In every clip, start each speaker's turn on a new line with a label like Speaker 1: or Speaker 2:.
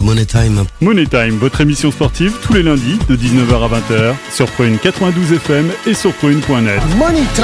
Speaker 1: Money Time.
Speaker 2: Money Time, votre émission sportive tous les lundis de 19h à 20h sur Prune 92 FM et sur prune.net.
Speaker 3: Money Time.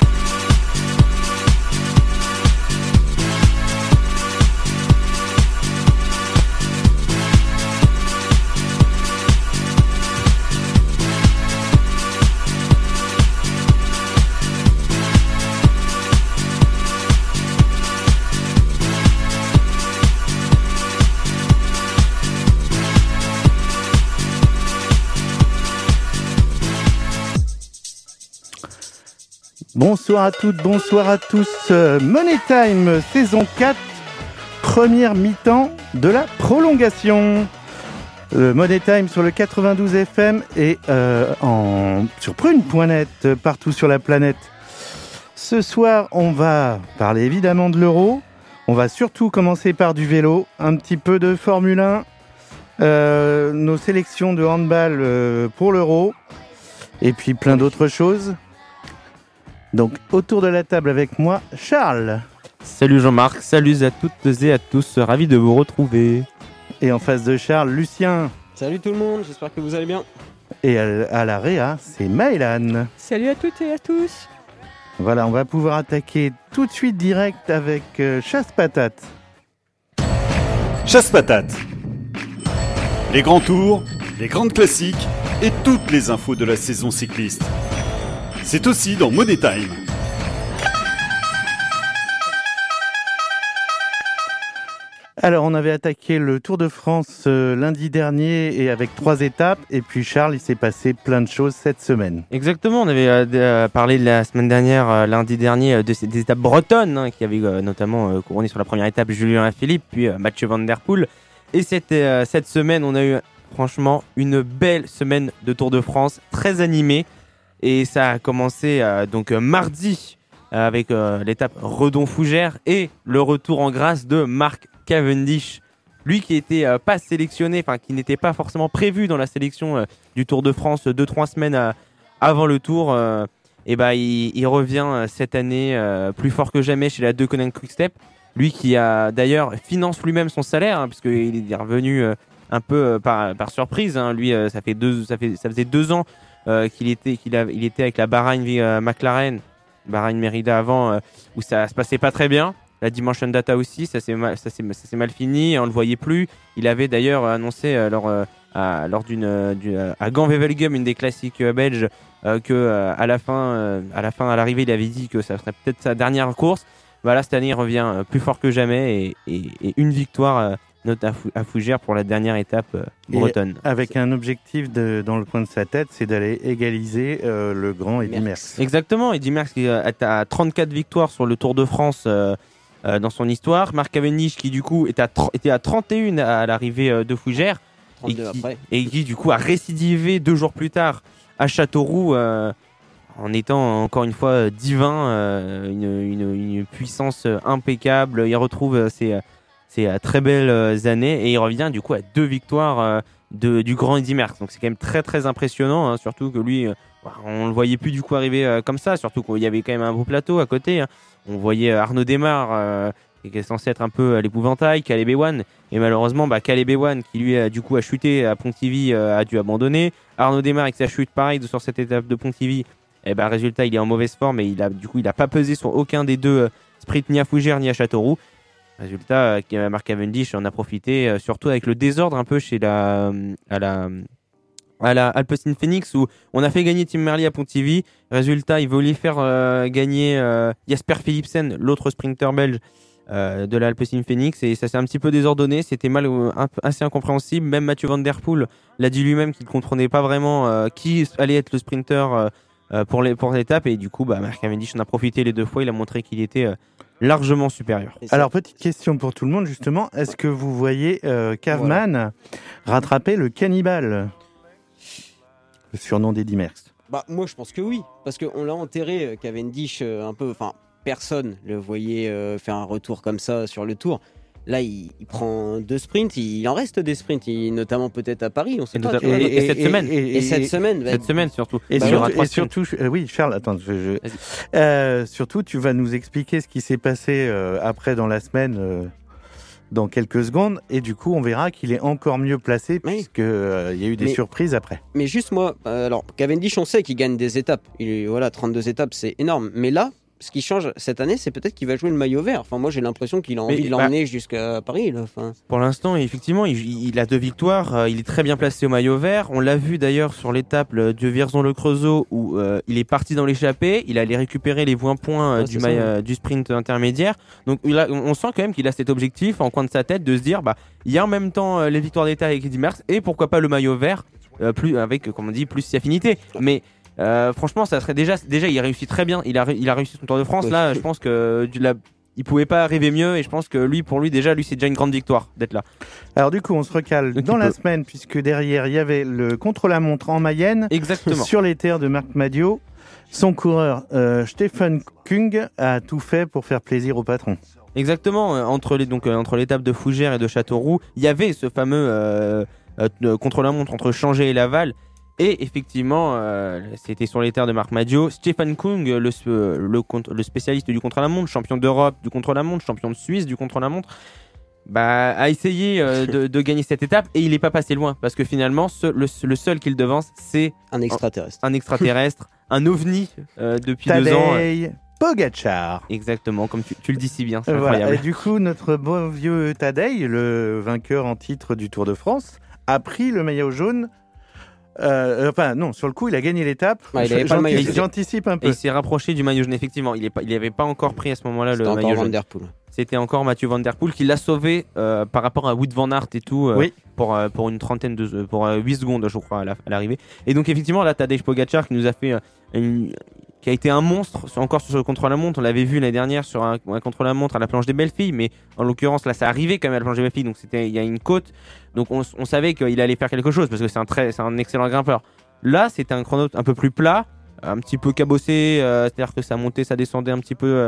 Speaker 4: Bonsoir à toutes, bonsoir à tous. Money Time, saison 4, première mi-temps de la prolongation. Money Time sur le 92 FM et sur prune.net, partout sur la planète. Ce soir, on va parler évidemment de l'Euro. On va surtout commencer par du vélo, un petit peu de Formule 1, nos sélections de handball pour l'Euro et puis plein d'autres choses. Donc, autour de la table avec moi, Charles.
Speaker 5: Salut Jean-Marc, salut à toutes et à tous, ravi de vous retrouver.
Speaker 4: Et en face de Charles, Lucien.
Speaker 6: Salut tout le monde, j'espère que vous allez bien.
Speaker 4: Et à la réa, c'est Maëlan.
Speaker 7: Salut à toutes et à tous.
Speaker 4: Voilà, on va pouvoir attaquer tout de suite direct avec Chasse-Patate.
Speaker 2: Chasse-Patate. Les grands tours, les grandes classiques et toutes les infos de la saison cycliste. C'est aussi dans Money Time.
Speaker 4: Alors, on avait attaqué le Tour de France lundi dernier et avec 3 étapes. Et puis, Charles, il s'est passé plein de choses cette semaine.
Speaker 5: Exactement, on avait parlé la semaine dernière, lundi dernier, des étapes bretonnes, qui avaient notamment couronné sur la première étape Julien Alaphilippe, puis Mathieu Van Der Poel. Et cette semaine, on a eu franchement une belle semaine de Tour de France, très animée. Et ça a commencé mardi avec l'étape Redon-Fougères et le retour en grâce de Mark Cavendish. Lui qui n'était pas sélectionné, qui n'était pas forcément prévu dans la sélection du Tour de France 2-3 semaines avant le Tour. Il revient cette année plus fort que jamais chez la Deceuninck Quick-Step. Lui qui a d'ailleurs finance lui-même son salaire, puisqu'il est revenu un peu par surprise. Lui, ça faisait 2 ans qu'il était avec la Bahrain McLaren, Bahrain Merida avant, où ça se passait pas très bien. La Dimension Data aussi, ça s'est mal fini, on le voyait plus. Il avait d'ailleurs annoncé lors à Gand-Wevelgem, une des classiques belges, que à l'arrivée, il avait dit que ça serait peut-être sa dernière course. Voilà, cette année, il revient plus fort que jamais et une victoire. Note à Fougères pour la dernière étape bretonne.
Speaker 4: Et avec un objectif dans le coin de sa tête, c'est d'aller égaliser le grand Eddy Merckx.
Speaker 5: Exactement, Eddy Merckx qui est à 34 victoires sur le Tour de France dans son histoire. Mark Cavendish qui du coup était à 31 à l'arrivée de Fougères et qui du coup a récidivé 2 jours plus tard à Châteauroux en étant encore une fois divin, une puissance impeccable. Il retrouve ses très belles années et il revient du coup à 2 victoires du grand Eddy Merckx. Donc c'est quand même très très impressionnant, surtout que lui, on le voyait plus du coup arriver comme ça, surtout qu'il y avait quand même un beau plateau à côté. On voyait Arnaud Démare qui est censé être un peu à l'épouvantail, Caleb Ewan, et malheureusement Caleb Ewan qui lui du coup a chuté à Pontivy a dû abandonner. Arnaud Démare avec sa chute pareil sur cette étape de Pontivy, résultat il est en mauvaise forme et il a pas pesé sur aucun des 2 sprints ni à Fougères ni à Châteauroux. Résultat, Mark Cavendish en a profité, surtout avec le désordre un peu à la Alpecin Phoenix où on a fait gagner Tim Merlier à Pontivy. Résultat, il voulait faire gagner Jasper Philipsen, l'autre sprinter belge de la Alpecin Phoenix, et ça s'est un petit peu désordonné. C'était assez incompréhensible. Même Mathieu Van Der Poel l'a dit lui-même qu'il ne comprenait pas vraiment qui allait être le sprinter pour l'étape, et du coup, Mark Cavendish en a profité les 2 fois. Il a montré qu'il était largement supérieur.
Speaker 4: Alors, petite question pour tout le monde, justement. Est-ce que vous voyez Caveman rattraper le cannibale, le surnom d'Eddy Merckx?
Speaker 6: Moi, je pense que oui. Parce qu'on l'a enterré, Cavendish, un peu... Personne le voyait faire un retour comme ça sur le Tour. Là, il prend 2 sprints. Il en reste des sprints, notamment peut-être à Paris. On sait pas.
Speaker 5: Et cette semaine.
Speaker 6: Et cette semaine.
Speaker 5: Cette semaine surtout.
Speaker 4: Et surtout, oui, Charles, attends. Surtout, tu vas nous expliquer ce qui s'est passé après dans la semaine dans quelques secondes. Et du coup, on verra qu'il est encore mieux placé puisqu'il y a eu des surprises après.
Speaker 6: Mais juste moi, alors Cavendish, on sait qu'il gagne des étapes. 32 étapes, c'est énorme. Mais là, ce qui change cette année, c'est peut-être qu'il va jouer le maillot vert. Enfin, moi, j'ai l'impression qu'il a envie de l'emmener jusqu'à Paris. Là. Enfin...
Speaker 5: Pour l'instant, effectivement, il a 2 victoires. Il est très bien placé au maillot vert. On l'a vu d'ailleurs sur l'étape de Vierzon-le-Creusot où il est parti dans l'échappée. Il allait récupérer les points du sprint intermédiaire. Donc, on sent quand même qu'il a cet objectif en coin de sa tête de se dire, il y a en même temps les victoires d'état avec Eddy Merckx et pourquoi pas le maillot vert, avec, comme on dit, plus si affinité. Mais franchement, ça serait déjà il réussit très bien. Il a réussi son Tour de France. Là, je pense que il pouvait pas arriver mieux et je pense que pour lui c'est déjà une grande victoire d'être là.
Speaker 4: Alors du coup, on se recale dans la semaine puisque derrière il y avait le contre-la-montre en Mayenne.
Speaker 5: Exactement.
Speaker 4: Sur les terres de Marc Madiot. Son coureur Stefan Kung a tout fait pour faire plaisir au patron.
Speaker 5: Exactement. Entre l'étape de Fougères et de Châteauroux, il y avait ce fameux contre-la-montre entre Changé et Laval. Et effectivement, c'était sur les terres de Marc Madiot. Stefan Kung, le spécialiste du contre-la-montre, champion d'Europe du contre-la-montre, champion de Suisse du contre-la-montre, a essayé de gagner cette étape et il n'est pas passé loin parce que finalement, le seul qu'il devance, c'est
Speaker 6: un extraterrestre.
Speaker 5: Un ovni depuis
Speaker 4: Tadej
Speaker 5: 2 ans.
Speaker 4: Pogacar.
Speaker 5: Exactement, comme tu le dis si bien, c'est
Speaker 4: voilà.
Speaker 5: incroyable.
Speaker 4: Et du coup, notre bon vieux Tadej, le vainqueur en titre du Tour de France, a pris le maillot jaune. Sur le coup, il a gagné l'étape. J'anticipe un peu.
Speaker 5: Et il s'est rapproché du maillot jaune, effectivement. Il n'avait pas encore pris à ce moment-là le maillot jaune. C'était encore Mathieu Van Der Poel qui l'a sauvé par rapport à Wout van Aert et tout pour une trentaine pour 8 secondes, je crois, à l'arrivée. Et donc, effectivement, là, Tadej Pogacar qui nous a fait qui a été un monstre encore sur le contre-la-montre. On l'avait vu l'année dernière sur un contre-la-montre à la planche des Belles-Filles, mais en l'occurrence là ça arrivait quand même à la planche des Belles-Filles, donc il y a une côte, donc on savait qu'il allait faire quelque chose parce que c'est un excellent grimpeur. Là c'était un chrono un peu plus plat, un petit peu cabossé, c'est-à-dire que ça montait, ça descendait un petit peu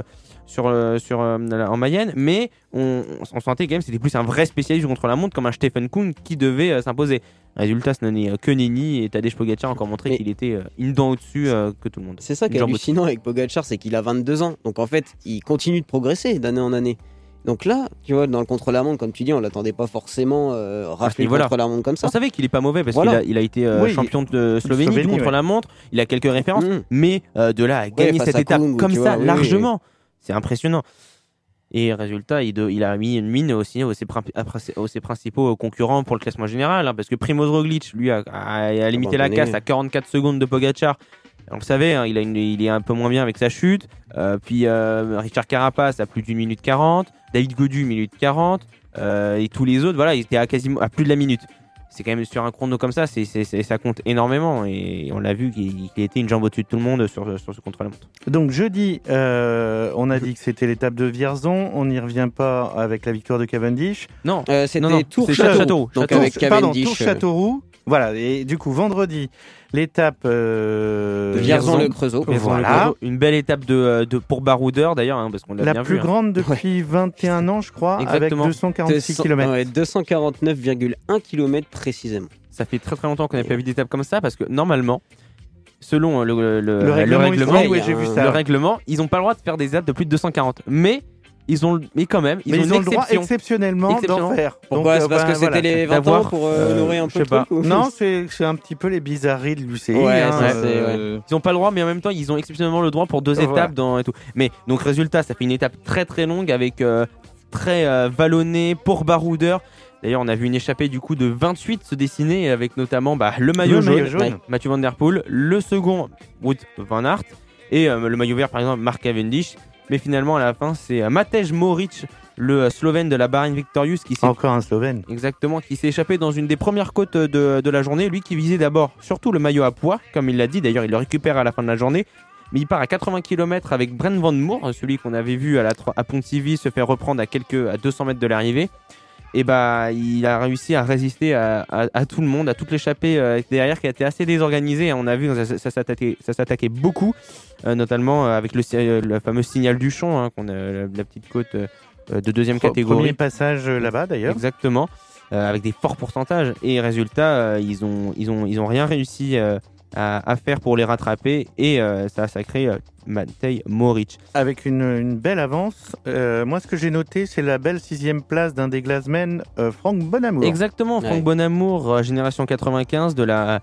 Speaker 5: en Mayenne, mais on sentait quand même que c'était plus un vrai spécialiste du contre-la-montre comme un Stefan Kung qui devait s'imposer. Résultat, ce n'est que nenni et Tadej Pogacar a encore montré qu'il était une dent au-dessus que tout le monde.
Speaker 6: C'est ça qui est hallucinant avec Pogacar, c'est qu'il a 22 ans. Donc en fait, il continue de progresser d'année en année. Donc là, tu vois, dans le contre-la-montre, comme tu dis, on l'attendait pas forcément rafler le contre-la-montre comme ça.
Speaker 5: On savait qu'il est pas mauvais parce qu'il a été champion de Slovénie du contre-la-montre. Il a quelques références, mais de là à gagner cette étape comme ça, largement, c'est impressionnant. Et résultat, il a mis une mine aussi aux ses principaux concurrents pour le classement général, parce que Primož Roglic, lui, a limité la casse à 44 secondes de Pogacar. On le savait, il est un peu moins bien avec sa chute. Puis Richard Carapace a plus d'1 minute 40, David Gaudu 1 minute 40, et tous les autres, voilà, ils étaient à plus de la minute. C'est quand même sur un chrono comme ça, ça compte énormément et on l'a vu qu'il était une jambe au-dessus de tout le monde sur ce contre-la-montre.
Speaker 4: Donc jeudi, on a dit que c'était l'étape de Vierzon, on n'y revient pas avec la victoire de Cavendish.
Speaker 5: Non,
Speaker 6: c'était Tour Châteauroux.
Speaker 4: Donc avec Cavendish. Tour Châteauroux. Voilà, et du coup vendredi, l'étape
Speaker 6: de Vierzon-le-Creusot.
Speaker 4: Voilà,
Speaker 5: une belle étape pour baroudeur d'ailleurs, parce qu'on l'a bien vu.
Speaker 4: La plus grande depuis 21 ans, je crois,
Speaker 5: exactement.
Speaker 4: avec 246 km.
Speaker 6: 249,1 km précisément.
Speaker 5: Ça fait très très longtemps qu'on n'a pas vu d'étape comme ça, parce que normalement, selon le règlement, ils n'ont pas le droit de faire des étapes de plus de 240. Mais ils ont le droit
Speaker 4: exceptionnellement d'en faire.
Speaker 6: Pourquoi? C'est parce que c'était les 20 ans pour honorer un peu le truc, ou...
Speaker 4: Non, c'est un petit peu les bizarreries de l'UCI.
Speaker 5: Ils n'ont pas le droit, mais en même temps, ils ont exceptionnellement le droit pour 2 étapes et tout. Mais donc, résultat, ça fait une étape très très longue avec très vallonné pour baroudeur. D'ailleurs, on a vu une échappée du coup de 28 se dessiner avec notamment le maillot jaune. Mathieu Van Der Poel, le second Wout van Aert et le maillot vert par exemple Marc Cavendish. Mais finalement, à la fin, c'est Matej Moric, le Slovène de la Bahrain Victorious,
Speaker 4: encore un Slovène.
Speaker 5: Exactement, qui s'est échappé dans une des premières côtes de la journée. Lui qui visait d'abord surtout le maillot à poids, comme il l'a dit. D'ailleurs, il le récupère à la fin de la journée. Mais il part à 80 km avec Brent Van Moer, celui qu'on avait vu à Pontivy se faire reprendre à 200 mètres de l'arrivée. Et il a réussi à résister à tout le monde, à toute l'échappée derrière qui a été assez désorganisée. On a vu ça s'attaquait beaucoup, notamment avec le fameux signal du champ, qu'on a la petite côte de deuxième catégorie.
Speaker 4: Premier passage là-bas d'ailleurs.
Speaker 5: Exactement, avec des forts pourcentages. Et résultat, ils ont rien réussi à faire pour les rattraper et ça a sacré Matej Moric.
Speaker 4: Avec une belle avance. Moi, ce que j'ai noté, c'est la belle 6e place d'un des Glassmen, Franck Bonamour.
Speaker 5: Exactement, Franck Bonamour, génération 95 de la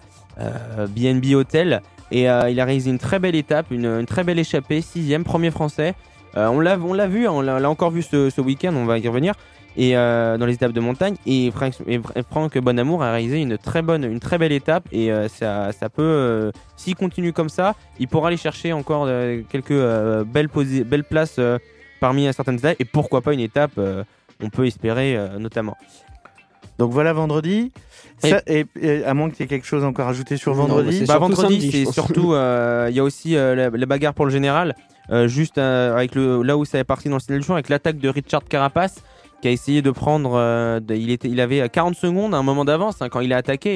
Speaker 5: BNB Hotel. Et il a réalisé une très belle étape, une très belle échappée, 6e, premier français. On l'a vu, on l'a encore vu ce week-end, on va y revenir. Et dans les étapes de montagne, et Franck Bonamour a réalisé une très belle étape, et ça peut, s'il continue comme ça, il pourra aller chercher encore quelques belles places parmi certaines étapes, et pourquoi pas une étape, on peut espérer notamment.
Speaker 4: Donc voilà vendredi. Et à moins que tu aies quelque chose encore à ajouter sur vendredi.
Speaker 5: Vendredi, c'est surtout, il y a aussi la bagarre pour le général, juste avec là où ça est parti dans le signal du champ, avec l'attaque de Richard Carapace, qui a essayé de prendre. Il avait 40 secondes, un moment d'avance quand il a attaqué.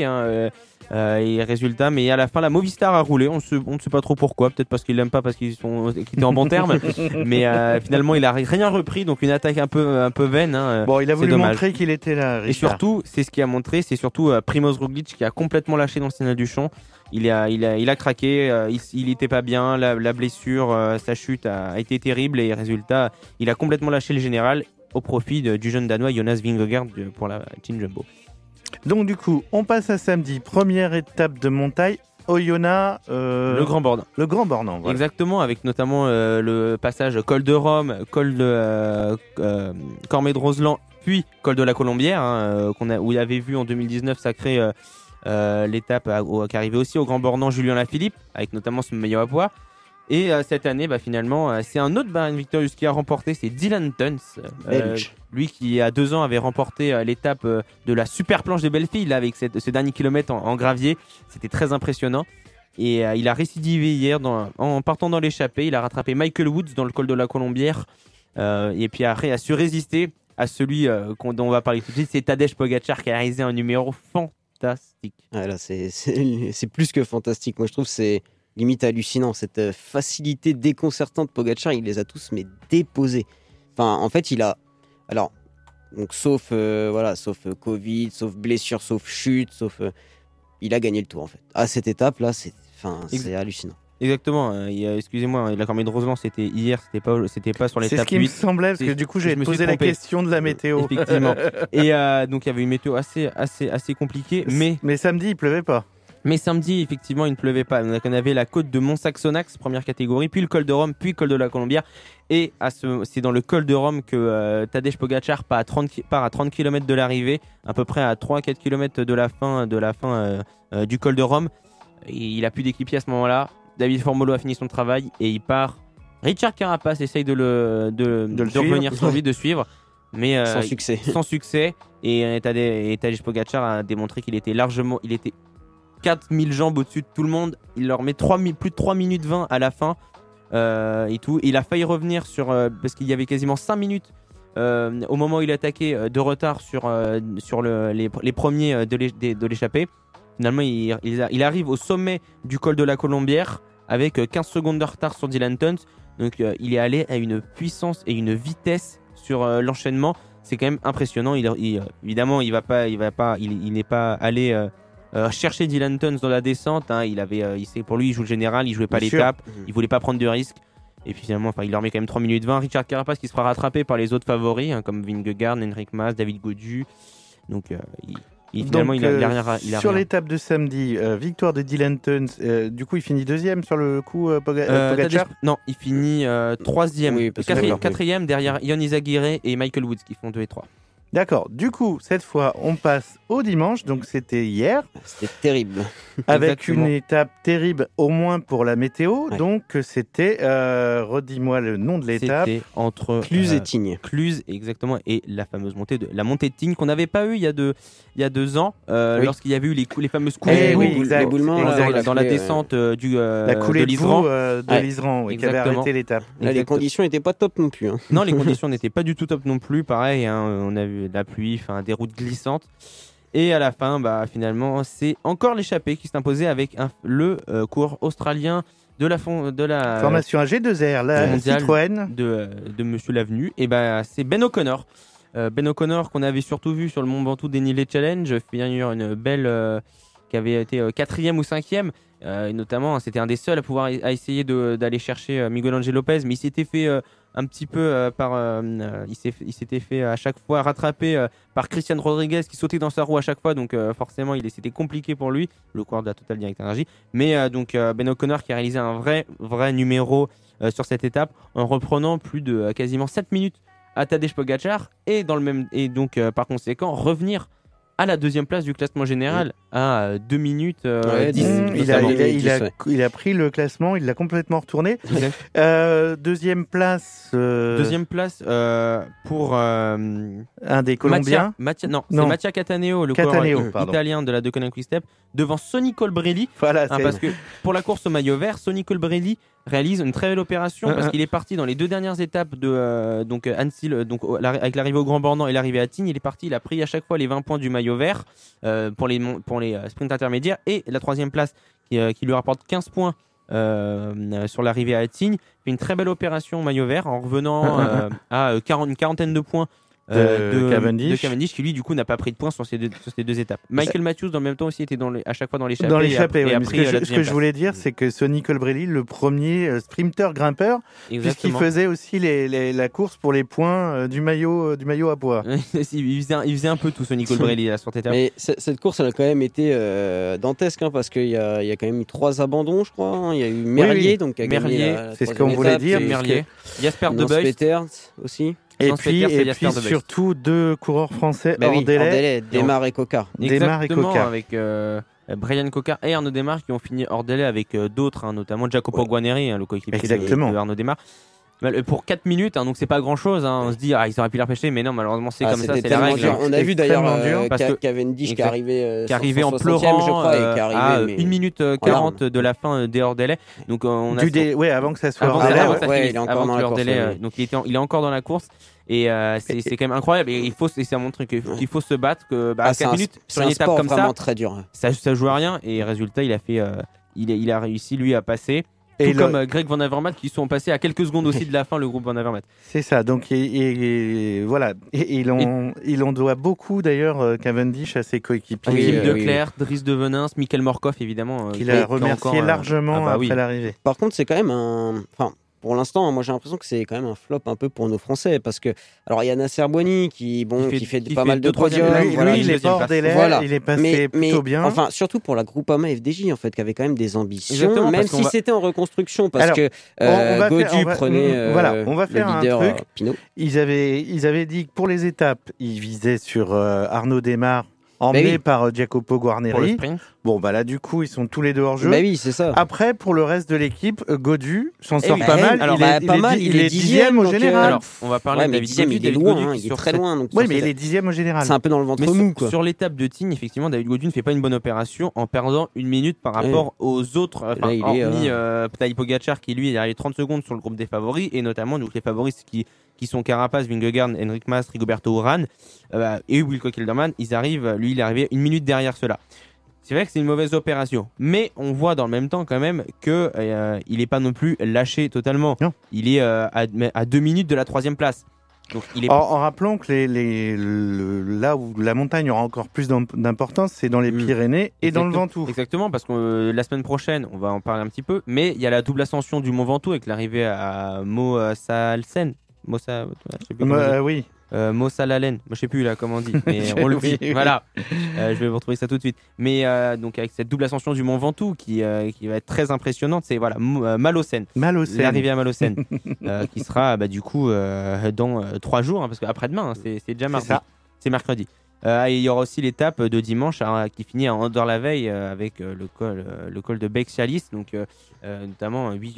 Speaker 5: Et résultat, mais à la fin, la Movistar a roulé. On ne sait pas trop pourquoi. Peut-être parce qu'il l'aime pas, parce qu'ils étaient en bon terme. Mais finalement, il a rien repris. Donc une attaque un peu vaine.
Speaker 4: Bon, il a voulu montrer qu'il était là. Richard.
Speaker 5: Et surtout, c'est ce qui a montré. C'est surtout Primoz Roglic qui a complètement lâché dans le signal du champ. Il a craqué. Il était pas bien. La blessure, sa chute a été terrible. Et résultat, il a complètement lâché le général, au profit du jeune Danois Jonas Vingegaard pour la Team Jumbo.
Speaker 4: Donc du coup, on passe à samedi. Première étape de montagne, Oyonnax.
Speaker 5: Le Grand Bornand.
Speaker 4: Le Grand Bornand, voilà.
Speaker 5: Exactement, avec notamment le passage col de Rome, col de Cormet de Roseland, puis col de la Colombière, où il avait vu en 2019 sacré l'étape qui arrivait aussi au Grand Bornand Julien Lafilippe, avec notamment ce maillot à pois. Et cette année, finalement, c'est un autre Victorious qui a remporté, c'est Dylan Tuns, lui qui, il y a 2 ans, avait remporté l'étape de la super planche de Belleville, là, avec ce dernier kilomètre en gravier. C'était très impressionnant. Et il a récidivé hier en partant dans l'échappée. Il a rattrapé Michael Woods dans le col de la Colombière. Et puis après, a su résister à celui dont on va parler tout de suite, c'est Tadej Pogacar qui a réalisé un numéro fantastique.
Speaker 6: Ah, là, c'est plus que fantastique. Moi, je trouve que c'est limite hallucinant, cette facilité déconcertante de Pogacar. Il les a tous déposés. Enfin, en fait, il a, alors, donc sauf Covid, sauf blessure, sauf chute, il a gagné le Tour en fait. À cette étape là, c'est hallucinant.
Speaker 5: Exactement. Excusez-moi, la Cormée de Roseland, c'était hier, c'était pas sur l'étape 8.
Speaker 4: C'est ce qui me semblait, parce que du coup, j'ai posé la question de la météo.
Speaker 5: Effectivement. Et donc, il y avait une météo assez compliquée,
Speaker 4: mais samedi, il pleuvait pas.
Speaker 5: Mais samedi, effectivement, il ne pleuvait pas. On avait la côte de Mont-Saxonax, première catégorie, puis le col de Rome, puis le col de la Colombière. Et c'est dans le col de Rome que Tadej Pogacar part à 30 km de l'arrivée, à peu près à 3-4 km de la fin du col de Rome. Et il a plus d'équipier à ce moment-là. David Formolo a fini son travail et il part. Richard Carapace essaye de revenir sur lui, de suivre. Mais sans succès. Et Tadej Pogacar a démontré qu'il était 4000 jambes au-dessus de tout le monde. Il leur met plus de 3 minutes 20 à la fin et tout. Il a failli revenir parce qu'il y avait quasiment 5 minutes au moment où il attaquait de retard sur les premiers de l'échappée. Finalement, il arrive au sommet du col de la Colombière avec 15 secondes de retard sur Dylan Tuns. Donc il est allé à une puissance et une vitesse sur l'enchaînement. C'est quand même impressionnant. Évidemment, il n'est pas allé chercher Dylan Tuns dans la descente. Pour lui, il joue le général, il jouait pas l'étape, il voulait pas prendre de risques. Et puis finalement, il leur met quand même 3 minutes 20. Richard Carapace qui se fera rattraper par les autres favoris, comme Vingegaard, Enric Mas, David Gaudu. Donc finalement, il a
Speaker 4: sur l'étape de samedi, victoire de Dylan Tuns. Du coup, il finit 2e sur le coup, Pogacar.
Speaker 5: Non, il finit 3e. Oui, 4e derrière Ion Izagirre et Michael Woods qui font 2 et 3.
Speaker 4: D'accord. Du coup, cette fois, on passe au dimanche. Donc, c'était hier.
Speaker 6: C'était terrible.
Speaker 4: Avec une étape terrible, au moins pour la météo. Ouais. Donc, c'était... redis-moi le nom de l'étape.
Speaker 5: C'était entre...
Speaker 6: Cluse et Tignes.
Speaker 5: Cluse, exactement. Et la fameuse montée de Tignes qu'on n'avait pas eu il y a 2 ans. Lorsqu'il y avait eu les fameuses coulées.
Speaker 4: L'éboulement.
Speaker 5: Dans la descente
Speaker 4: la coulée de l'Iseran. De l'Iseran, qui avait arrêté l'étape.
Speaker 6: Là, les conditions n'étaient pas top non plus. Hein.
Speaker 5: Non, les conditions n'étaient pas du tout top non plus. Pareil, on a vu de la pluie, des routes glissantes. Et à la fin, finalement, c'est encore l'échappée qui s'est imposée avec le cours australien de la
Speaker 4: formation AG2R, la Citroën
Speaker 5: de Monsieur Lavenu. Et c'est Ben O'Connor. Ben O'Connor qu'on avait surtout vu sur le Mont Ventoux Dénivelé Challenge, finir une belle qui avait été 4e ou 5e. Et notamment, c'était un des seuls à essayer d'aller chercher Miguel Angel Lopez, mais il s'était fait un petit peu il s'était fait à chaque fois rattraper par Christian Rodriguez qui sautait dans sa roue à chaque fois, donc forcément c'était compliqué pour lui, le coureur de la Total Direct Energy. Mais donc Ben O'Connor qui a réalisé un vrai numéro sur cette étape en reprenant plus de quasiment 7 minutes à Tadej Pogacar et donc par conséquent revenir à la deuxième place du classement général à 2 minutes 10.
Speaker 4: Il a pris le classement, il l'a complètement retourné. Deuxième place pour un des Colombiens.
Speaker 5: C'est Mattia Cataneo, le coureur italien de la Deceuninck Quick-Step, devant Sonny Colbrelli.
Speaker 4: Voilà,
Speaker 5: parce que pour la course au maillot vert, Sonny Colbrelli réalise une très belle opération parce qu'il est parti dans les 2 dernières étapes de Annecy, avec l'arrivée au Grand Bornand et l'arrivée à Tignes. Il a pris à chaque fois les 20 points du maillot vert pour les sprints intermédiaires et la 3e place qui lui rapporte 15 points sur l'arrivée à Tignes. Fait une très belle opération maillot vert en revenant à une quarantaine de points de Cavendish qui lui du coup n'a pas pris de points sur ces deux étapes. Michael Matthews dans le même temps aussi était à chaque fois dans l'échappée.
Speaker 4: Ce que je voulais dire, c'est que Sonny Colbrelli, le premier sprinter grimpeur, puisqu'il faisait aussi la course pour les points du maillot à poids.
Speaker 5: il faisait un peu tout Sonny Colbrelli sur cette étape.
Speaker 6: Mais cette course elle a quand même été dantesque parce qu'il y a quand même eu 3 abandons je crois. Il y a eu Merlier donc
Speaker 4: c'est ce qu'on voulait dire.
Speaker 5: Merlier, Jasper De Buys
Speaker 6: Peters aussi.
Speaker 4: Et puis surtout 2 coureurs français hors délai.
Speaker 6: Démar et Coquard.
Speaker 5: Avec Brian Coquard et Arnaud Démar qui ont fini hors délai avec d'autres, notamment Jacopo Guarneri, le coéquipier de Arnaud Démar. Pour 4 minutes, donc c'est pas grand chose. On se dit, ils auraient pu la repêcher, mais non, malheureusement, c'est comme ça, c'est la règle.
Speaker 6: On a vu d'ailleurs Cavendish qui est arrivé
Speaker 5: en pleurant je crois, à 1 minute 40 de la fin des hors délai. Donc,
Speaker 4: avant que ça soit hors délai.
Speaker 5: Il est encore dans la course. Donc, il est encore dans la course. Et c'est quand même incroyable. Et ça montre qu'il faut se battre. À 4 minutes sur une étape comme ça,
Speaker 6: très dur.
Speaker 5: Ça joue à rien. Et résultat, il a réussi lui à passer. Comme Greg Van Avermaet qui sont passés à quelques secondes aussi de la fin, le groupe Van Avermaet.
Speaker 4: C'est ça, donc voilà. Il en doit beaucoup d'ailleurs Cavendish à ses coéquipiers.
Speaker 5: Philippe Declercq, Dries De Venins, Michael Morkov évidemment.
Speaker 4: Qu'il a remercié largement après l'arrivée.
Speaker 6: Par contre, c'est quand même pour l'instant, moi j'ai l'impression que c'est quand même un flop un peu pour nos Français parce que alors il y a Nasser Boigny qui fait pas mal de podiums.
Speaker 4: Lui, il est pas hors délai, il est passé plutôt bien.
Speaker 6: Enfin, surtout pour la Groupama FDJ en fait, qui avait quand même des ambitions, même si c'était en reconstruction parce que Gaudu prenait
Speaker 4: on va faire
Speaker 6: le leader
Speaker 4: un truc.
Speaker 6: Pinot.
Speaker 4: Ils avaient dit que pour les étapes, ils visaient sur Arnaud Démar. Emmené par Jacopo Guarneri. Bon, là, du coup, ils sont tous les 2 hors jeu.
Speaker 6: Oui, c'est ça.
Speaker 4: Après, pour le reste de l'équipe, Gaudu s'en sort pas mal.
Speaker 6: Alors, il est 10e
Speaker 4: au général.
Speaker 5: Alors, on va parler de David Gaudu.
Speaker 6: Il est loin, il est très loin.
Speaker 4: Oui, mais il est 10e au général.
Speaker 6: C'est un peu dans le ventre mou, quoi.
Speaker 5: Sur l'étape de Tignes, effectivement, David Gaudu ne fait pas une bonne opération en perdant 1 minute par rapport aux autres. Hormis Tadej Pogacar, qui lui est arrivé 30 secondes sur le groupe des favoris, et notamment donc les favoris qui sont Carapaz, Vingegaard, Henrik Mas, Rigoberto Urán et Wilco Kelderman. Il est arrivé 1 minute derrière cela. C'est vrai que c'est une mauvaise opération, mais on voit dans le même temps quand même que il n'est pas non plus lâché totalement.
Speaker 4: Non.
Speaker 5: Il est à 2 minutes de la 3e place. Donc,
Speaker 4: en rappelant que là où la montagne aura encore plus d'importance, c'est dans les Pyrénées et dans le Ventoux.
Speaker 5: Exactement, parce que la semaine prochaine, on va en parler un petit peu, mais il y a la double ascension du Mont Ventoux avec l'arrivée à Mosalsen.
Speaker 4: Oui.
Speaker 5: Mosalalen, je sais plus là comment on dit, mais on le dit. Voilà, je vais vous retrouver ça tout de suite. Mais donc avec cette double ascension du Mont Ventoux qui va être très impressionnante, c'est Malocène. L'arrivée à Malocène, qui sera du coup dans 3 jours, parce qu'après-demain, c'est déjà mardi, c'est mercredi. Et il y aura aussi l'étape de dimanche qui finit à Andorre-la-Veille avec le col de Bexcialis, donc notamment 8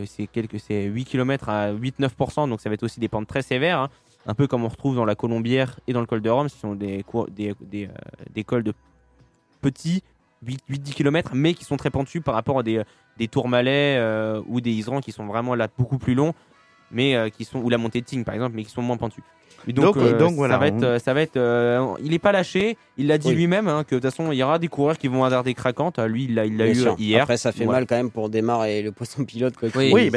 Speaker 5: km à 8-9%, donc ça va être aussi des pentes très sévères, un peu comme on retrouve dans la Colombière et dans le col de Rome, ce sont des cols de petits 8-10 km, mais qui sont très pentus par rapport à des Tourmalais ou des Iserans qui sont vraiment là beaucoup plus longs, mais ou la montée de Tignes par exemple, mais qui sont moins pentus. Et donc
Speaker 4: voilà,
Speaker 5: ça va être. Il n'est pas lâché. Il l'a dit lui-même que de toute façon il y aura des coureurs qui vont avoir des craquantes. Lui, il l'a eu hier.
Speaker 6: Après, ça fait mal quand même pour démarrer le poisson pilote. Quoi.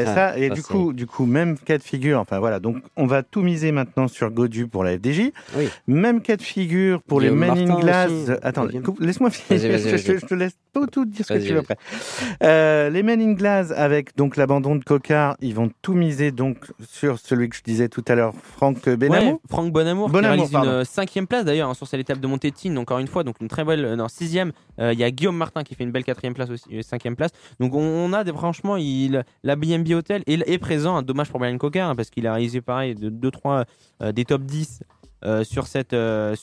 Speaker 4: Du coup, même cas de figure. Enfin voilà, donc on va tout miser maintenant sur Gaudu pour la FDJ.
Speaker 6: Oui.
Speaker 4: Même cas de figure pour
Speaker 6: Guillaume
Speaker 4: les Men in
Speaker 6: Martin
Speaker 4: Glass.
Speaker 6: aussi.
Speaker 4: Attends, laisse-moi finir.
Speaker 6: Vas-y.
Speaker 4: Je te laisse pas tout dire ce que tu veux après. Les Men in Glass avec donc l'abandon de Cocard, ils vont tout miser donc sur celui que je disais tout à l'heure, Franck Benamour.
Speaker 5: Ouais, Franck Bonamour qui réalise une 5e place d'ailleurs sur cette étape de Montétine, encore une fois, donc une très belle 6e. Il y a Guillaume Martin qui fait une belle 4e place aussi, 5e place. Donc on a franchement, la BNB Hotel est présent. Dommage pour Brian Cocard parce qu'il a réalisé pareil de 2-3 des top 10 sur ce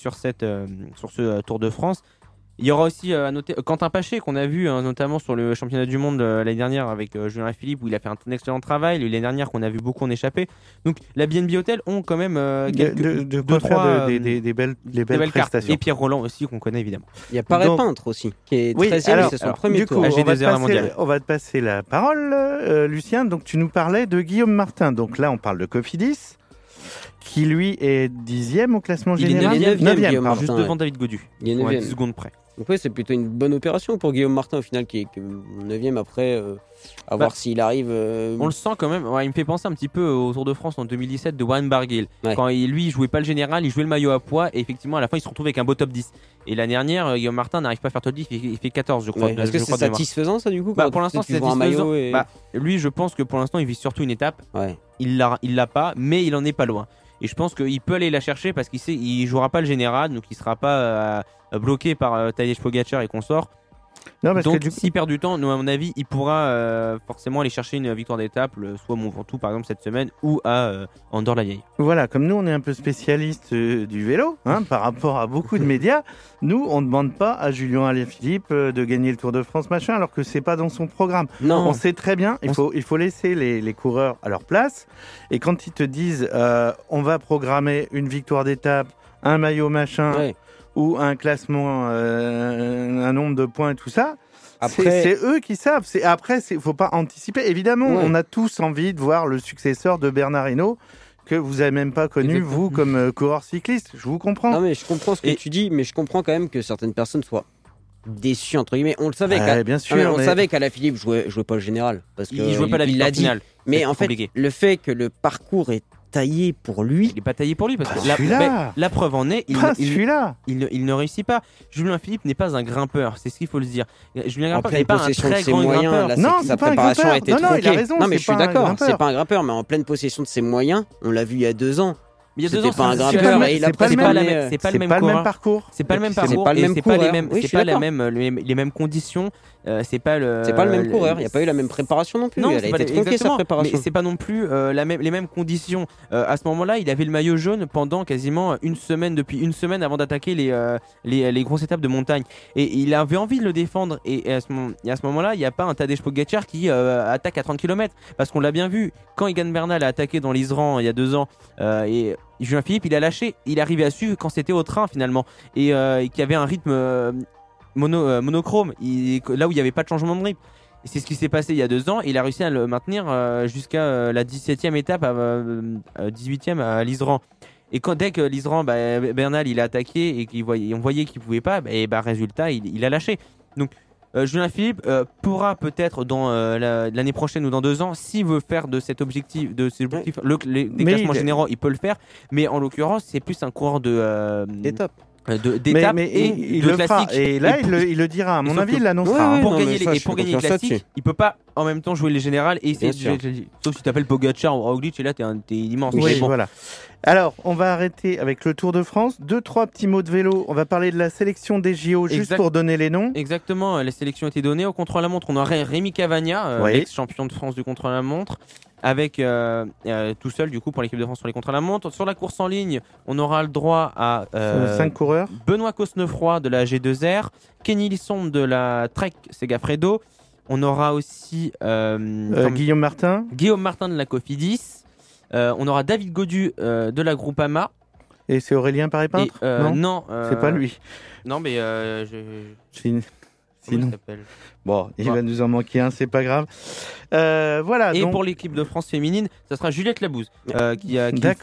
Speaker 5: Tour de France. Il y aura aussi à noter Quentin Paché qu'on a vu notamment sur le championnat du monde l'année dernière avec Julien Philippe où il a fait un excellent travail. L'année dernière qu'on a vu beaucoup en échappé. Donc la BNB Hotel ont quand même
Speaker 4: de quoi faire des belles prestations.
Speaker 5: Cartes. Et Pierre Roland aussi qu'on connaît évidemment.
Speaker 6: Il y a Paré Peintre aussi qui est 13e, c'est son premier tour.
Speaker 4: On va te passer la parole, Lucien. Donc tu nous parlais de Guillaume Martin. Donc là on parle de Cofidis qui lui est 10e au classement général.
Speaker 6: Il est 9e,
Speaker 5: juste devant David Gaudu.
Speaker 6: Il est 9e.
Speaker 5: 10 secondes près.
Speaker 6: Donc oui, c'est plutôt une bonne opération pour Guillaume Martin au final qui est 9e après à voir s'il arrive.
Speaker 5: On le sent quand même. Ouais, il me fait penser un petit peu au Tour de France en 2017 de Warren Barguil.
Speaker 6: Ouais.
Speaker 5: Quand il jouait pas le général, il jouait le maillot à poids et effectivement à la fin il se retrouve avec un beau top 10. Et l'année dernière, Guillaume Martin n'arrive pas à faire top 10, il fait 14 je crois.
Speaker 6: Est-ce que c'est satisfaisant ça du coup
Speaker 5: pour l'instant c'est satisfaisant. Lui je pense que pour l'instant il vise surtout une étape.
Speaker 6: Ouais.
Speaker 5: Il l'a pas, mais il en est pas loin. Et je pense qu'il peut aller la chercher parce qu'il sait il jouera pas le général, donc il sera pas bloqué par Tadej Pogacar et consorts.
Speaker 4: Non, parce
Speaker 5: donc
Speaker 4: que
Speaker 5: s'il perd du temps, à mon avis, il pourra forcément aller chercher une victoire d'étape, soit Mont Ventoux par exemple cette semaine, ou à Andorre-la-Vieille.
Speaker 4: Voilà, comme nous on est un peu spécialiste du vélo, par rapport à beaucoup de médias, nous on ne demande pas à Julien Alaphilippe de gagner le Tour de France machin, alors que c'est pas dans son programme.
Speaker 6: Non.
Speaker 4: On sait très bien, il faut laisser les coureurs à leur place, et quand ils te disent on va programmer une victoire d'étape, un maillot machin. Ouais. Ou un classement, un nombre de points et tout ça, c'est eux qui savent. Après, faut pas anticiper. Évidemment, on a tous envie de voir le successeur de Bernard Hinault, que vous avez même pas connu, vous, comme coureur cycliste. Je vous comprends.
Speaker 6: Non, mais je comprends ce que tu dis, mais je comprends quand même que certaines personnes soient déçues, entre guillemets. On le savait
Speaker 4: bien sûr,
Speaker 6: on savait qu'Alaphilippe jouait pas le général. Parce
Speaker 5: il jouait pas la victoire finale.
Speaker 6: Mais en fait, le fait que le parcours est taillé pour lui.
Speaker 5: Il n'est pas taillé pour lui parce que la preuve en est, il ne réussit pas. Julien Philippe n'est pas un grimpeur, c'est ce qu'il faut le dire. Julien Grimpeur n'est pas un très grand grimpeur.
Speaker 6: Là, non, sa préparation a été tronquée. Il a raison, non, mais je suis d'accord, c'est pas un grimpeur, mais en pleine possession de ses moyens, on l'a vu il y a 2 ans.
Speaker 5: Il y a 2 ans,
Speaker 6: c'est pas un grimpeur et il a
Speaker 4: c'est pas le même parcours.
Speaker 5: C'est pas le même parcours et c'est pas les mêmes conditions. C'est pas le
Speaker 6: même coureur. Il n'y a pas eu la même préparation non plus.
Speaker 5: Non,
Speaker 6: elle a été tronquée sa préparation.
Speaker 5: Mais c'est pas non plus les mêmes conditions. À ce moment-là, il avait le maillot jaune pendant quasiment depuis une semaine avant d'attaquer les grosses étapes de montagne. Et il avait envie de le défendre. Et à ce moment-là, il n'y a pas un Tadej Pogacar qui attaque à 30 km. Parce qu'on l'a bien vu, quand Egan Bernal a attaqué dans l'Isran il y a 2 ans, et Julien Philippe, il a lâché. Il arrivait à suivre quand c'était au train finalement. Et qu'il y avait un rythme monochrome, là où il n'y avait pas de changement de rythme. Et c'est ce qui s'est passé il y a 2 ans. Il a réussi à le maintenir jusqu'à la 17e étape, 18e à l'Isran. Et dès que l'Isran, Bernal, il a attaqué et on voyait qu'il ne pouvait pas, résultat, il a lâché. Donc Julien Philippe pourra peut-être dans l'année prochaine ou dans 2 ans, s'il veut faire de cet objectif, des classements généraux, il peut le faire. Mais en l'occurrence, c'est plus un coureur d'étape et de classique.
Speaker 4: Et là, il le dira. À mon avis, il l'annoncera.
Speaker 5: Pour gagner les classiques, il peut pas en même temps jouer les générales et essayer sauf si tu t'appelles Pogacar ou Roglic et là t'es immense.
Speaker 4: Oui, voilà. Alors, on va arrêter avec le Tour de France. 2-3 petits mots de vélo. On va parler de la sélection des JO juste pour donner les noms.
Speaker 5: Exactement. Les sélections ont été données. Au contre-la-montre, on aurait Rémi Cavagna, ex-champion de France du contre-la-montre, avec tout seul du coup pour l'équipe de France sur les contre-la-montre. Sur la course en ligne, on aura le droit à
Speaker 4: 5 coureurs.
Speaker 5: Benoît Cosnefroy de la G2R, Kenny Lisson de la Trek Segafredo. On aura aussi
Speaker 4: Guillaume Martin
Speaker 5: de la Cofidis. On aura David Gaudu de la Groupama.
Speaker 4: Et c'est Aurélien Paré-Peintre ?
Speaker 5: Non,
Speaker 4: c'est pas lui.
Speaker 5: Non, mais
Speaker 4: Sinon, bon, il va nous en manquer un, c'est pas grave. Voilà.
Speaker 5: Et
Speaker 4: donc...
Speaker 5: pour l'équipe de France féminine, ça sera Juliette Labouze qui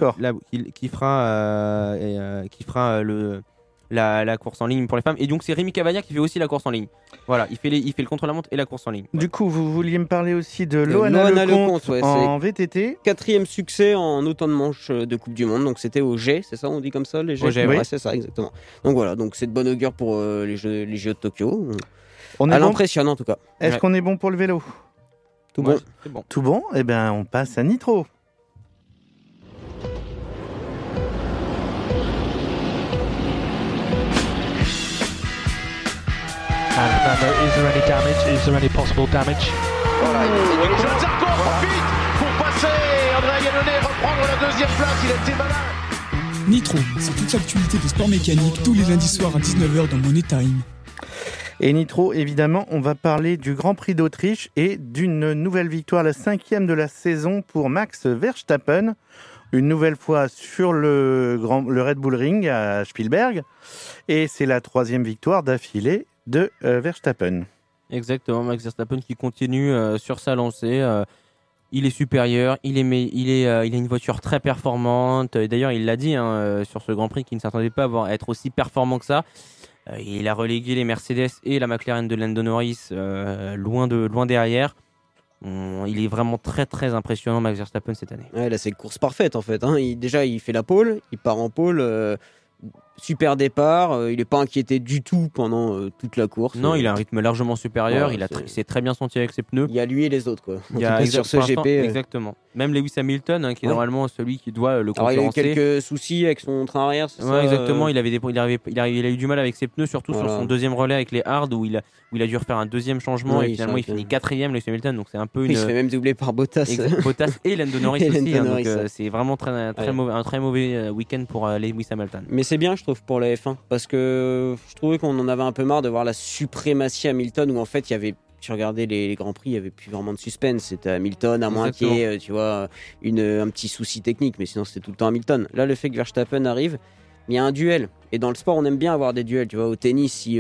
Speaker 5: fera la course en ligne pour les femmes. Et donc c'est Rémi Cavagna qui fait aussi la course en ligne. Voilà, il fait le contre-la-montre et la course en ligne.
Speaker 4: Du coup, vous vouliez me parler aussi de Loana Lecomte en VTT.
Speaker 6: 4e succès en autant de manches de Coupe du Monde. Donc c'était au G, c'est ça, on dit comme ça, les G.
Speaker 5: Au G,
Speaker 6: ouais,
Speaker 5: oui.
Speaker 6: c'est ça, exactement. Donc voilà, donc c'est de bonne augure pour les Jeux de Tokyo.
Speaker 4: On est
Speaker 6: l'impressionnant en tout cas.
Speaker 4: Est-ce qu'on est bon pour le vélo?
Speaker 6: Tout bon.
Speaker 5: C'est bon.
Speaker 4: Tout bon. Eh bien, on passe à Nitro.
Speaker 1: And remember, is there any damage? Is there any possible damage?
Speaker 3: Voilà, Zarco profite pour passer. André Yannone reprendre la 2e place. Il a été malin.
Speaker 7: Nitro, c'est toute l'actualité des sports mécaniques tous les lundis soirs à 19h dans Money Time.
Speaker 4: Et Nitro, évidemment, on va parler du Grand Prix d'Autriche et d'une nouvelle victoire, la 5e de la saison pour Max Verstappen. Une nouvelle fois sur le Red Bull Ring à Spielberg. Et c'est la 3e victoire d'affilée de Verstappen.
Speaker 5: Exactement, Max Verstappen qui continue sur sa lancée. Il est supérieur, il a une voiture très performante. D'ailleurs, il l'a dit sur ce Grand Prix qu'il ne s'attendait pas à être aussi performant que ça. Il a relégué les Mercedes et la McLaren de Lando Norris loin derrière. Il est vraiment très très impressionnant, Max Verstappen, cette année.
Speaker 6: Ouais, là c'est une course parfaite en fait. Déjà il fait la pole, il part en pole, super départ, il n'est pas inquiété du tout pendant toute la course.
Speaker 5: Non, il a un rythme largement supérieur, il s'est très bien senti avec ses pneus.
Speaker 6: Il y a lui et les autres quoi.
Speaker 5: Il y a
Speaker 6: sur ce GP.
Speaker 5: Exactement. Même Lewis Hamilton, qui est normalement celui qui doit le concurrencer.
Speaker 6: Alors, il a eu quelques soucis avec son train arrière, c'est ça
Speaker 5: exactement. Il a eu du mal avec ses pneus, surtout sur son deuxième relais avec les hards où il a dû refaire un deuxième changement et finalement il finit 4e, Lewis Hamilton. Donc c'est un peu
Speaker 6: il se fait même doubler par Bottas.
Speaker 5: Bottas et Lando Norris aussi. Donc c'est vraiment un très mauvais week-end pour Lewis Hamilton.
Speaker 6: Mais c'est bien, je trouve, pour la F1 parce que je trouvais qu'on en avait un peu marre de voir la suprématie Hamilton où en fait il y avait. Tu regardais les Grands Prix, il n'y avait plus vraiment de suspense. C'était Hamilton, à moins qu'il y ait un petit souci technique, mais sinon c'était tout le temps Hamilton. Là, le fait que Verstappen arrive, il y a un duel. Et dans le sport, on aime bien avoir des duels. Tu vois, au tennis, s'il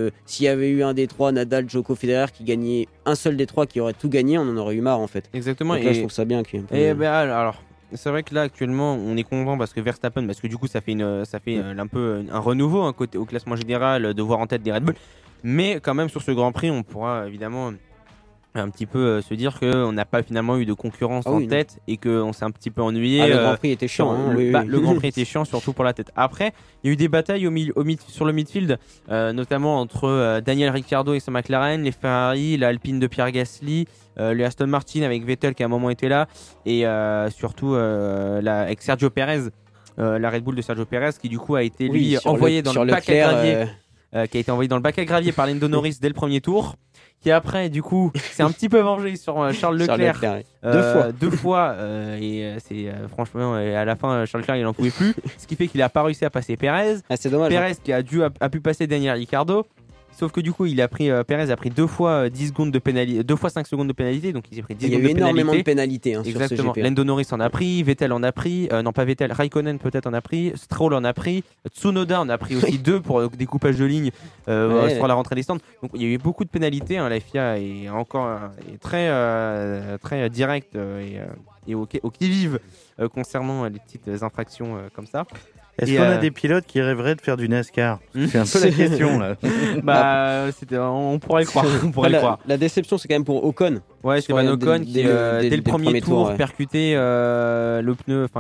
Speaker 6: y avait eu un des trois, Nadal, Djoko, Federer, qui gagnait un seul des trois, qui aurait tout gagné, on en aurait eu marre en fait.
Speaker 5: Exactement.
Speaker 6: Donc là, je trouve ça bien.
Speaker 5: Alors, c'est vrai que là actuellement, on est content parce que Verstappen, parce que du coup, ça fait un peu un renouveau au classement général de voir en tête des Red Bull. Mais quand même sur ce Grand Prix, on pourra évidemment un petit peu se dire qu'on n'a pas finalement eu de concurrence en tête et qu'on s'est un petit peu ennuyé.
Speaker 6: Le Grand Prix était chiant.
Speaker 5: Le Grand Prix était chiant, surtout pour la tête. Après, il y a eu des batailles sur le midfield, notamment entre Daniel Ricciardo et sa McLaren, les Ferrari, l'Alpine de Pierre Gasly, le Aston Martin avec Vettel qui à un moment était là, et surtout avec Sergio Perez, la Red Bull de Sergio Perez qui du coup a été envoyé dans le bac à gravier. Qui a été envoyé dans le bac à gravier par Lando Norris dès le premier tour, qui après du coup s'est un petit peu vengé sur Charles Leclerc, deux fois et c'est franchement à la fin Charles Leclerc il n'en pouvait plus, ce qui fait qu'il n'a pas réussi à passer Perez.
Speaker 6: C'est dommage.
Speaker 5: Perez qui a pu passer Daniel Ricciardo. Sauf que du coup, Perez a pris 2 fois 10 secondes de pénalité, 2 fois 5 secondes de pénalité, donc il s'est pris 10 secondes de pénalité.
Speaker 6: Il y a eu énormément de pénalités
Speaker 5: Exactement.
Speaker 6: sur ce GP.
Speaker 5: Lando Norris en a pris, Vettel en a pris, non pas Vettel, Raikkonen peut-être en a pris, Stroll en a pris, Tsunoda en a pris aussi 2 pour découpage de ligne sur la rentrée des stands. Donc il y a eu beaucoup de pénalités. La FIA est encore très directe et au qui-vive concernant les petites infractions comme ça.
Speaker 4: Est-ce qu'on a des pilotes qui rêveraient de faire du NASCAR ? C'est un peu la question là.
Speaker 5: On pourrait le croire.
Speaker 6: La déception, c'est quand même pour Ocon.
Speaker 5: Ouais, Esteban Ocon qui dès le premier tour percuté le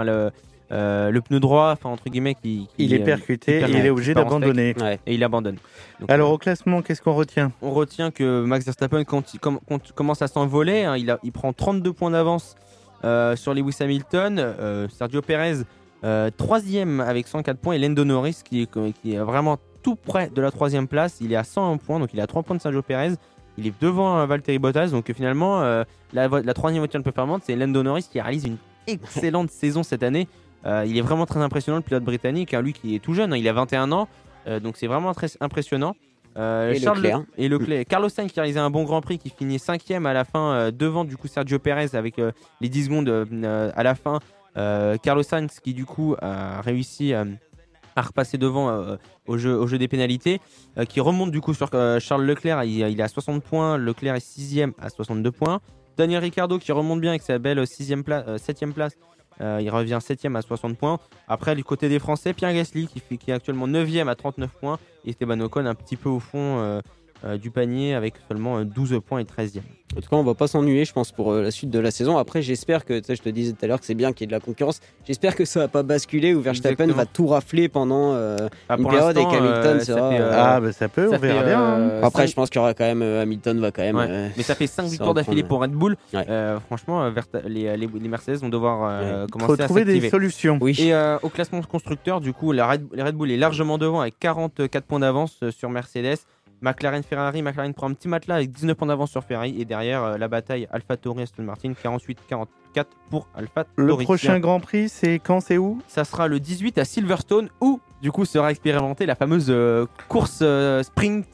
Speaker 5: pneu droit, entre guillemets,
Speaker 4: il est percuté et il est obligé d'abandonner.
Speaker 5: Et il abandonne. Donc,
Speaker 4: alors au classement, qu'est-ce qu'on retient ?
Speaker 5: On retient que Max Verstappen, quand il commence à s'envoler, il prend 32 points d'avance sur Lewis Hamilton, Sergio Perez 3e avec 104 points, et Lando Norris qui est vraiment tout près de la 3e place. Il est à 101 points, donc il est à 3 points de Sergio Perez. Il est devant Valtteri Bottas, donc finalement la 3e voiture performante, c'est Lando Norris qui réalise une excellente saison cette année. Il est vraiment très impressionnant, le pilote britannique, lui qui est tout jeune, il a 21 ans, donc c'est vraiment très impressionnant.
Speaker 6: Leclerc.
Speaker 5: Carlos Sainz qui a réalisé un bon Grand Prix, qui finit 5e à la fin, devant du coup Sergio Perez avec les 10 secondes à la fin. Carlos Sainz qui du coup a réussi à à repasser devant au jeu des pénalités, qui remonte du coup sur Charles Leclerc, il est à 60 points, Leclerc est 6ème à 62 points. Daniel Ricciardo qui remonte bien avec sa belle 7ème place, il revient 7ème à 60 points. Après du côté des Français, Pierre Gasly qui est actuellement 9ème à 39 points, et Esteban Ocon un petit peu au fond du panier avec seulement 12 points et 13ème.
Speaker 6: En tout cas, on va pas s'ennuyer, je pense, pour la suite de la saison. Après, j'espère que, je te disais tout à l'heure que c'est bien qu'il y ait de la concurrence. J'espère que ça va pas basculer où Verstappen va tout rafler pendant une période et qu'Hamilton sera.
Speaker 4: Ça peut, on verra bien.
Speaker 6: Après, je pense qu'il y aura quand même Hamilton va quand même.
Speaker 5: Mais ça fait 5 victoires d'affilée pour Red Bull.
Speaker 6: Ouais.
Speaker 5: Franchement, les Mercedes vont devoir commencer à
Speaker 4: trouver
Speaker 5: s'activer.
Speaker 4: des solutions.
Speaker 6: Oui.
Speaker 5: Et au classement constructeur, du coup, les Red Bull est largement devant avec 44 points d'avance sur Mercedes. McLaren prend un petit matelas avec 19 points d'avance sur Ferrari, et derrière la bataille AlphaTauri Aston Martin 48-44 pour AlphaTauri.
Speaker 4: Le prochain Grand Prix, c'est quand, c'est où?
Speaker 5: Ça sera le 18 à Silverstone, où du coup sera expérimentée la fameuse course sprint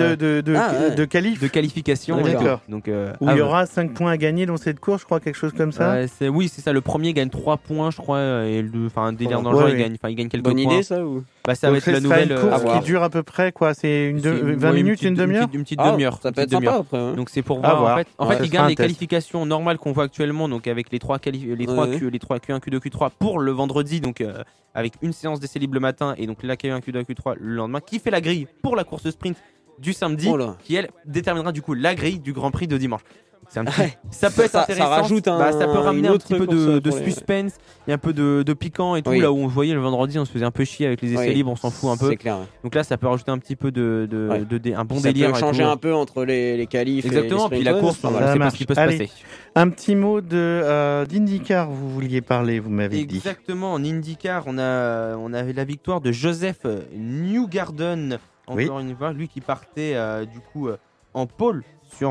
Speaker 4: de qualif.
Speaker 5: de qualification.
Speaker 4: Ouais, d'accord.
Speaker 5: Donc
Speaker 4: Où il y aura 5 points à gagner dans cette course, je crois, quelque chose comme ça.
Speaker 5: Oui, c'est ça. Le premier gagne 3 points, je crois, et un délire dans le genre, il gagne quelques
Speaker 6: Bonne
Speaker 5: points.
Speaker 6: idée, ça ou
Speaker 5: Ça va être la nouvelle
Speaker 4: course qui dure à peu près quoi, c'est 20 minutes, une demi-heure.
Speaker 5: Une petite demi-heure.
Speaker 6: Ça peut être sympa après. Hein.
Speaker 5: Donc c'est pour voir. En fait,
Speaker 4: ça
Speaker 5: ils
Speaker 4: sera
Speaker 5: gardent
Speaker 4: un
Speaker 5: les
Speaker 4: test.
Speaker 5: qualifications normales qu'on voit actuellement, donc avec les 3 Q1, Q2, Q3 pour le vendredi, donc avec une séance d'essai libre le matin et donc la Q1, Q2, Q3 le lendemain, qui fait la grille pour la course sprint du samedi, qui elle déterminera du coup la grille du Grand Prix de dimanche. Ça peut être intéressant,
Speaker 6: ça rajoute
Speaker 5: ça peut ramener un petit peu de
Speaker 6: pour les-
Speaker 5: suspense, il y a un peu de piquant et tout, là où on voyait le vendredi on se faisait un peu chier avec les essais libres, on s'en fout un peu.
Speaker 6: C'est clair.
Speaker 5: Donc là ça peut rajouter un petit peu un bon
Speaker 6: Ça
Speaker 5: délire.
Speaker 6: peut changer
Speaker 5: et tout.
Speaker 6: un peu entre les qualifs.
Speaker 5: Exactement, puis la course, on ne sait pas ce qui peut se passer.
Speaker 4: Un petit mot d'IndyCar, vous vouliez parler, vous m'avez dit.
Speaker 5: Exactement, en IndyCar, on avait la victoire de Joseph Newgarden, encore une fois, lui qui partait du coup en pole sur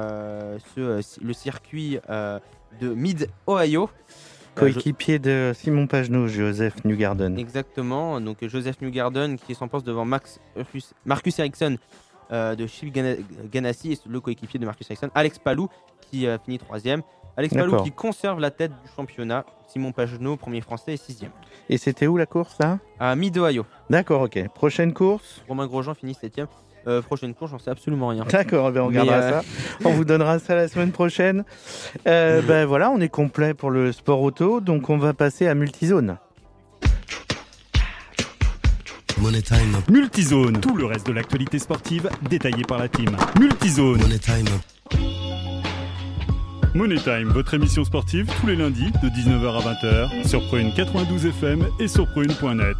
Speaker 5: le circuit de Mid-Ohio.
Speaker 4: Coéquipier de Simon Pagenaud, Joseph Newgarden.
Speaker 5: Exactement, donc Joseph Newgarden qui s'emporte devant Marcus Ericsson de Chip Ganassi, et le coéquipier de Marcus Ericsson, Alex Palou, qui finit 3ème. Alex Palou qui conserve la tête du championnat. Simon Pagenaud, premier français, et 6ème.
Speaker 4: Et c'était où la course là? À
Speaker 5: Mid-Ohio.
Speaker 4: D'accord, ok. Prochaine course?
Speaker 5: Romain Grosjean finit 7ème. Prochaine course, j'en sais absolument rien.
Speaker 4: D'accord, on regardera ça. On vous donnera ça la semaine prochaine. Voilà, on est complet pour le sport auto, donc on va passer à Multizone.
Speaker 8: Money Time.
Speaker 2: Multizone, tout le reste de l'actualité sportive détaillé par la team. Multizone.
Speaker 8: Money Time.
Speaker 2: Money Time, votre émission sportive tous les lundis de 19h à 20h sur Prune 92 FM et sur prune.net.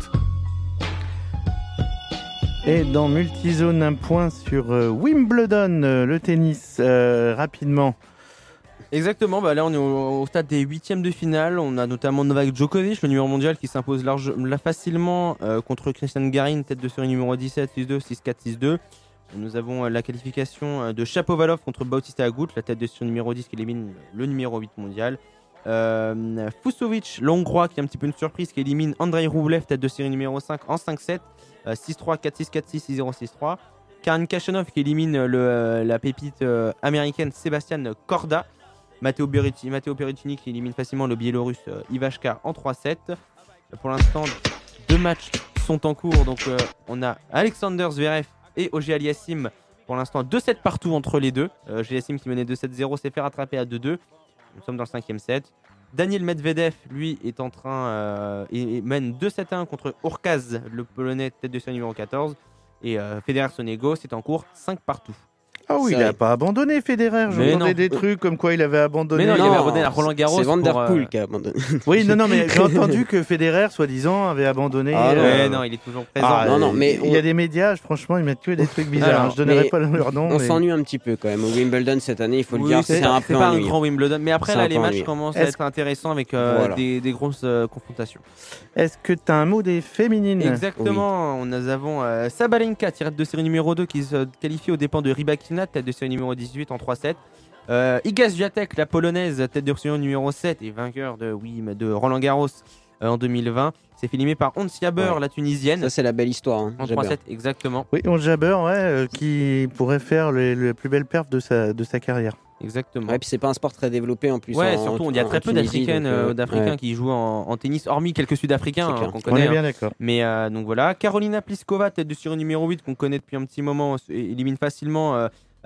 Speaker 4: Et dans Multizone, un point sur Wimbledon, le tennis, rapidement.
Speaker 5: Exactement, là on est au stade des 8e de finale. On a notamment Novak Djokovic, le numéro mondial, qui s'impose facilement contre Christian Garin, tête de série numéro 17, 6-2, 6-4, 6-2. Nous avons la qualification de Shapovalov contre Bautista Agut, la tête de série numéro 10 qui élimine le numéro 8 mondial. Fucsovics, l'Hongrois, qui est un petit peu une surprise, qui élimine Andrei Rublev, tête de série numéro 5 en 5-7, 6-3, 4-6, 4-6, 6-0, 6-3. Karen Khachanov qui élimine la pépite américaine Sébastien Korda. Matteo Berrettini qui élimine facilement le Biélorusse Ivashka en 3-7. Pour l'instant, 2 matchs sont en cours. Donc on a Alexander Zverev et Auger Aliassime. Pour l'instant, 2-7 partout entre les deux. Auger Aliassime qui menait 2-7-0 s'est fait rattraper à 2-2. Nous sommes dans le 5e set. Daniel Medvedev, lui, est en train et mène 2-7-1 contre Urkaz, le Polonais, tête de série numéro 14. Et Federer Sonego, c'est en cours 5 partout.
Speaker 4: Ah oui, il n'a pas abandonné Federer. J'entendais des trucs comme quoi il avait abandonné.
Speaker 5: Mais non, il avait abandonné à Roland Garros.
Speaker 6: C'est Van Der Poel qui a abandonné.
Speaker 4: Oui, non, mais j'ai entendu que Federer, soi-disant, avait abandonné.
Speaker 5: Non, il est toujours présent.
Speaker 6: Non, mais
Speaker 4: il y a des médias, franchement, ils mettent que des trucs bizarres. Je donnerai pas leur nom.
Speaker 6: On s'ennuie un petit peu quand même. Au Wimbledon cette année, il faut le dire, c'est un peu
Speaker 5: pas un grand Wimbledon. Mais après, là, les matchs commencent à
Speaker 4: Est-ce
Speaker 5: être intéressants avec des grosses confrontations.
Speaker 4: Est-ce que tu as un mot des féminines?
Speaker 5: Exactement. Nous avons Sabalenka, tirette de série numéro 2, qui se qualifie aux dépens de Rybakina, tête de série numéro 18 en 3-7. Iga Swiatek, la polonaise, tête de série numéro 7 et vainqueur de Roland Garros, en 2020. C'est filmé par Ons Jabeur, la Tunisienne.
Speaker 6: Ça, c'est la belle histoire. Hein,
Speaker 5: en 3-7, exactement.
Speaker 4: Oui, Ons Jabeur, qui pourrait faire la plus belle perf de sa carrière.
Speaker 5: Exactement.
Speaker 6: Ouais, puis c'est pas un sport très développé en plus.
Speaker 5: Ouais, surtout, il y a très peu d'Africains qui jouent en tennis, hormis quelques Sud-Africains qu'on connaît.
Speaker 4: On est bien d'accord.
Speaker 5: Mais donc voilà, Karolina Pliskova, tête de série numéro 8, qu'on connaît depuis un petit moment, élimine facilement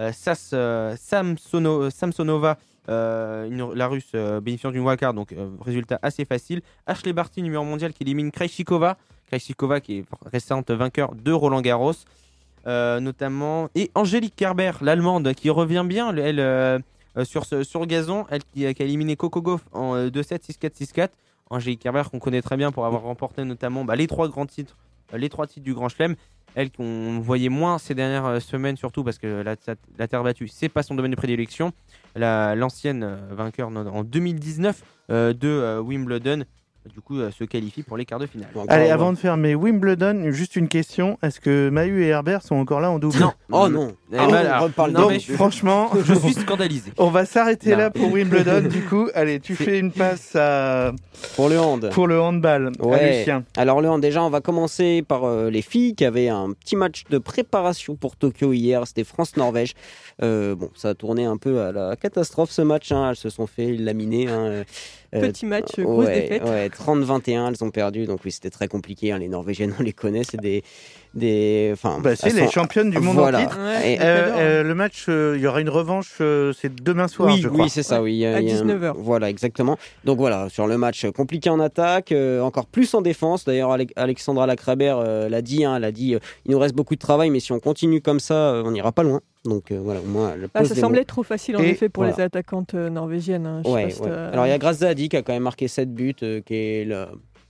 Speaker 5: Samsonova, la Russe bénéficiant d'une wildcard, donc résultat assez facile. Ashley Barty, numéro mondial, qui élimine Krejcikova qui est récente vainqueur de Roland Garros. Notamment, et Angélique Kerber, l'allemande, qui revient bien elle sur gazon, elle qui a éliminé Coco Gauff en 2-7, 6-4, 6-4. Angélique Kerber qu'on connaît très bien pour avoir remporté notamment les trois titres du Grand Chelem, elle qu'on voyait moins ces dernières semaines, surtout parce que la terre battue c'est pas son domaine de prédilection. L'ancienne vainqueur en 2019 de Wimbledon du coup se qualifie pour les quarts de finale.
Speaker 4: Allez, avant de fermer Wimbledon, juste une question, est-ce que Mahut et Herbert sont encore là en double?
Speaker 5: Non.
Speaker 6: Oh non.
Speaker 4: Franchement,
Speaker 5: je suis scandalisé.
Speaker 4: On va s'arrêter là pour Wimbledon du coup. Allez, tu fais une passe
Speaker 6: pour le hand.
Speaker 4: Pour le handball.
Speaker 6: Ouais.
Speaker 4: Lucien.
Speaker 6: Alors le hand, déjà on va commencer par les filles qui avaient un petit match de préparation pour Tokyo hier, c'était France-Norvège. Ça a tourné un peu à la catastrophe ce match, hein. Elles se sont fait laminer.
Speaker 9: Petit match, grosse défaite.
Speaker 6: Ouais, 30-21, elles ont perdu, donc oui, c'était très compliqué. Hein. Les Norvégiennes, on les connaît, c'est c'est les
Speaker 4: championnes du monde en titre.
Speaker 9: Ouais,
Speaker 4: le match, il y aura une revanche, c'est demain soir, je crois.
Speaker 6: Oui, c'est ça, oui.
Speaker 9: À 19h.
Speaker 6: Voilà, exactement. Donc voilà, sur le match compliqué en attaque, encore plus en défense. D'ailleurs, Alexandra Lacrabert l'a dit, il nous reste beaucoup de travail, mais si on continue comme ça, on n'ira pas loin. Donc voilà, au moins.
Speaker 9: Ça semblait trop facile en effet pour les attaquantes norvégiennes. Hein.
Speaker 6: Alors il y a Grace Zadi qui a quand même marqué 7 buts, qui est la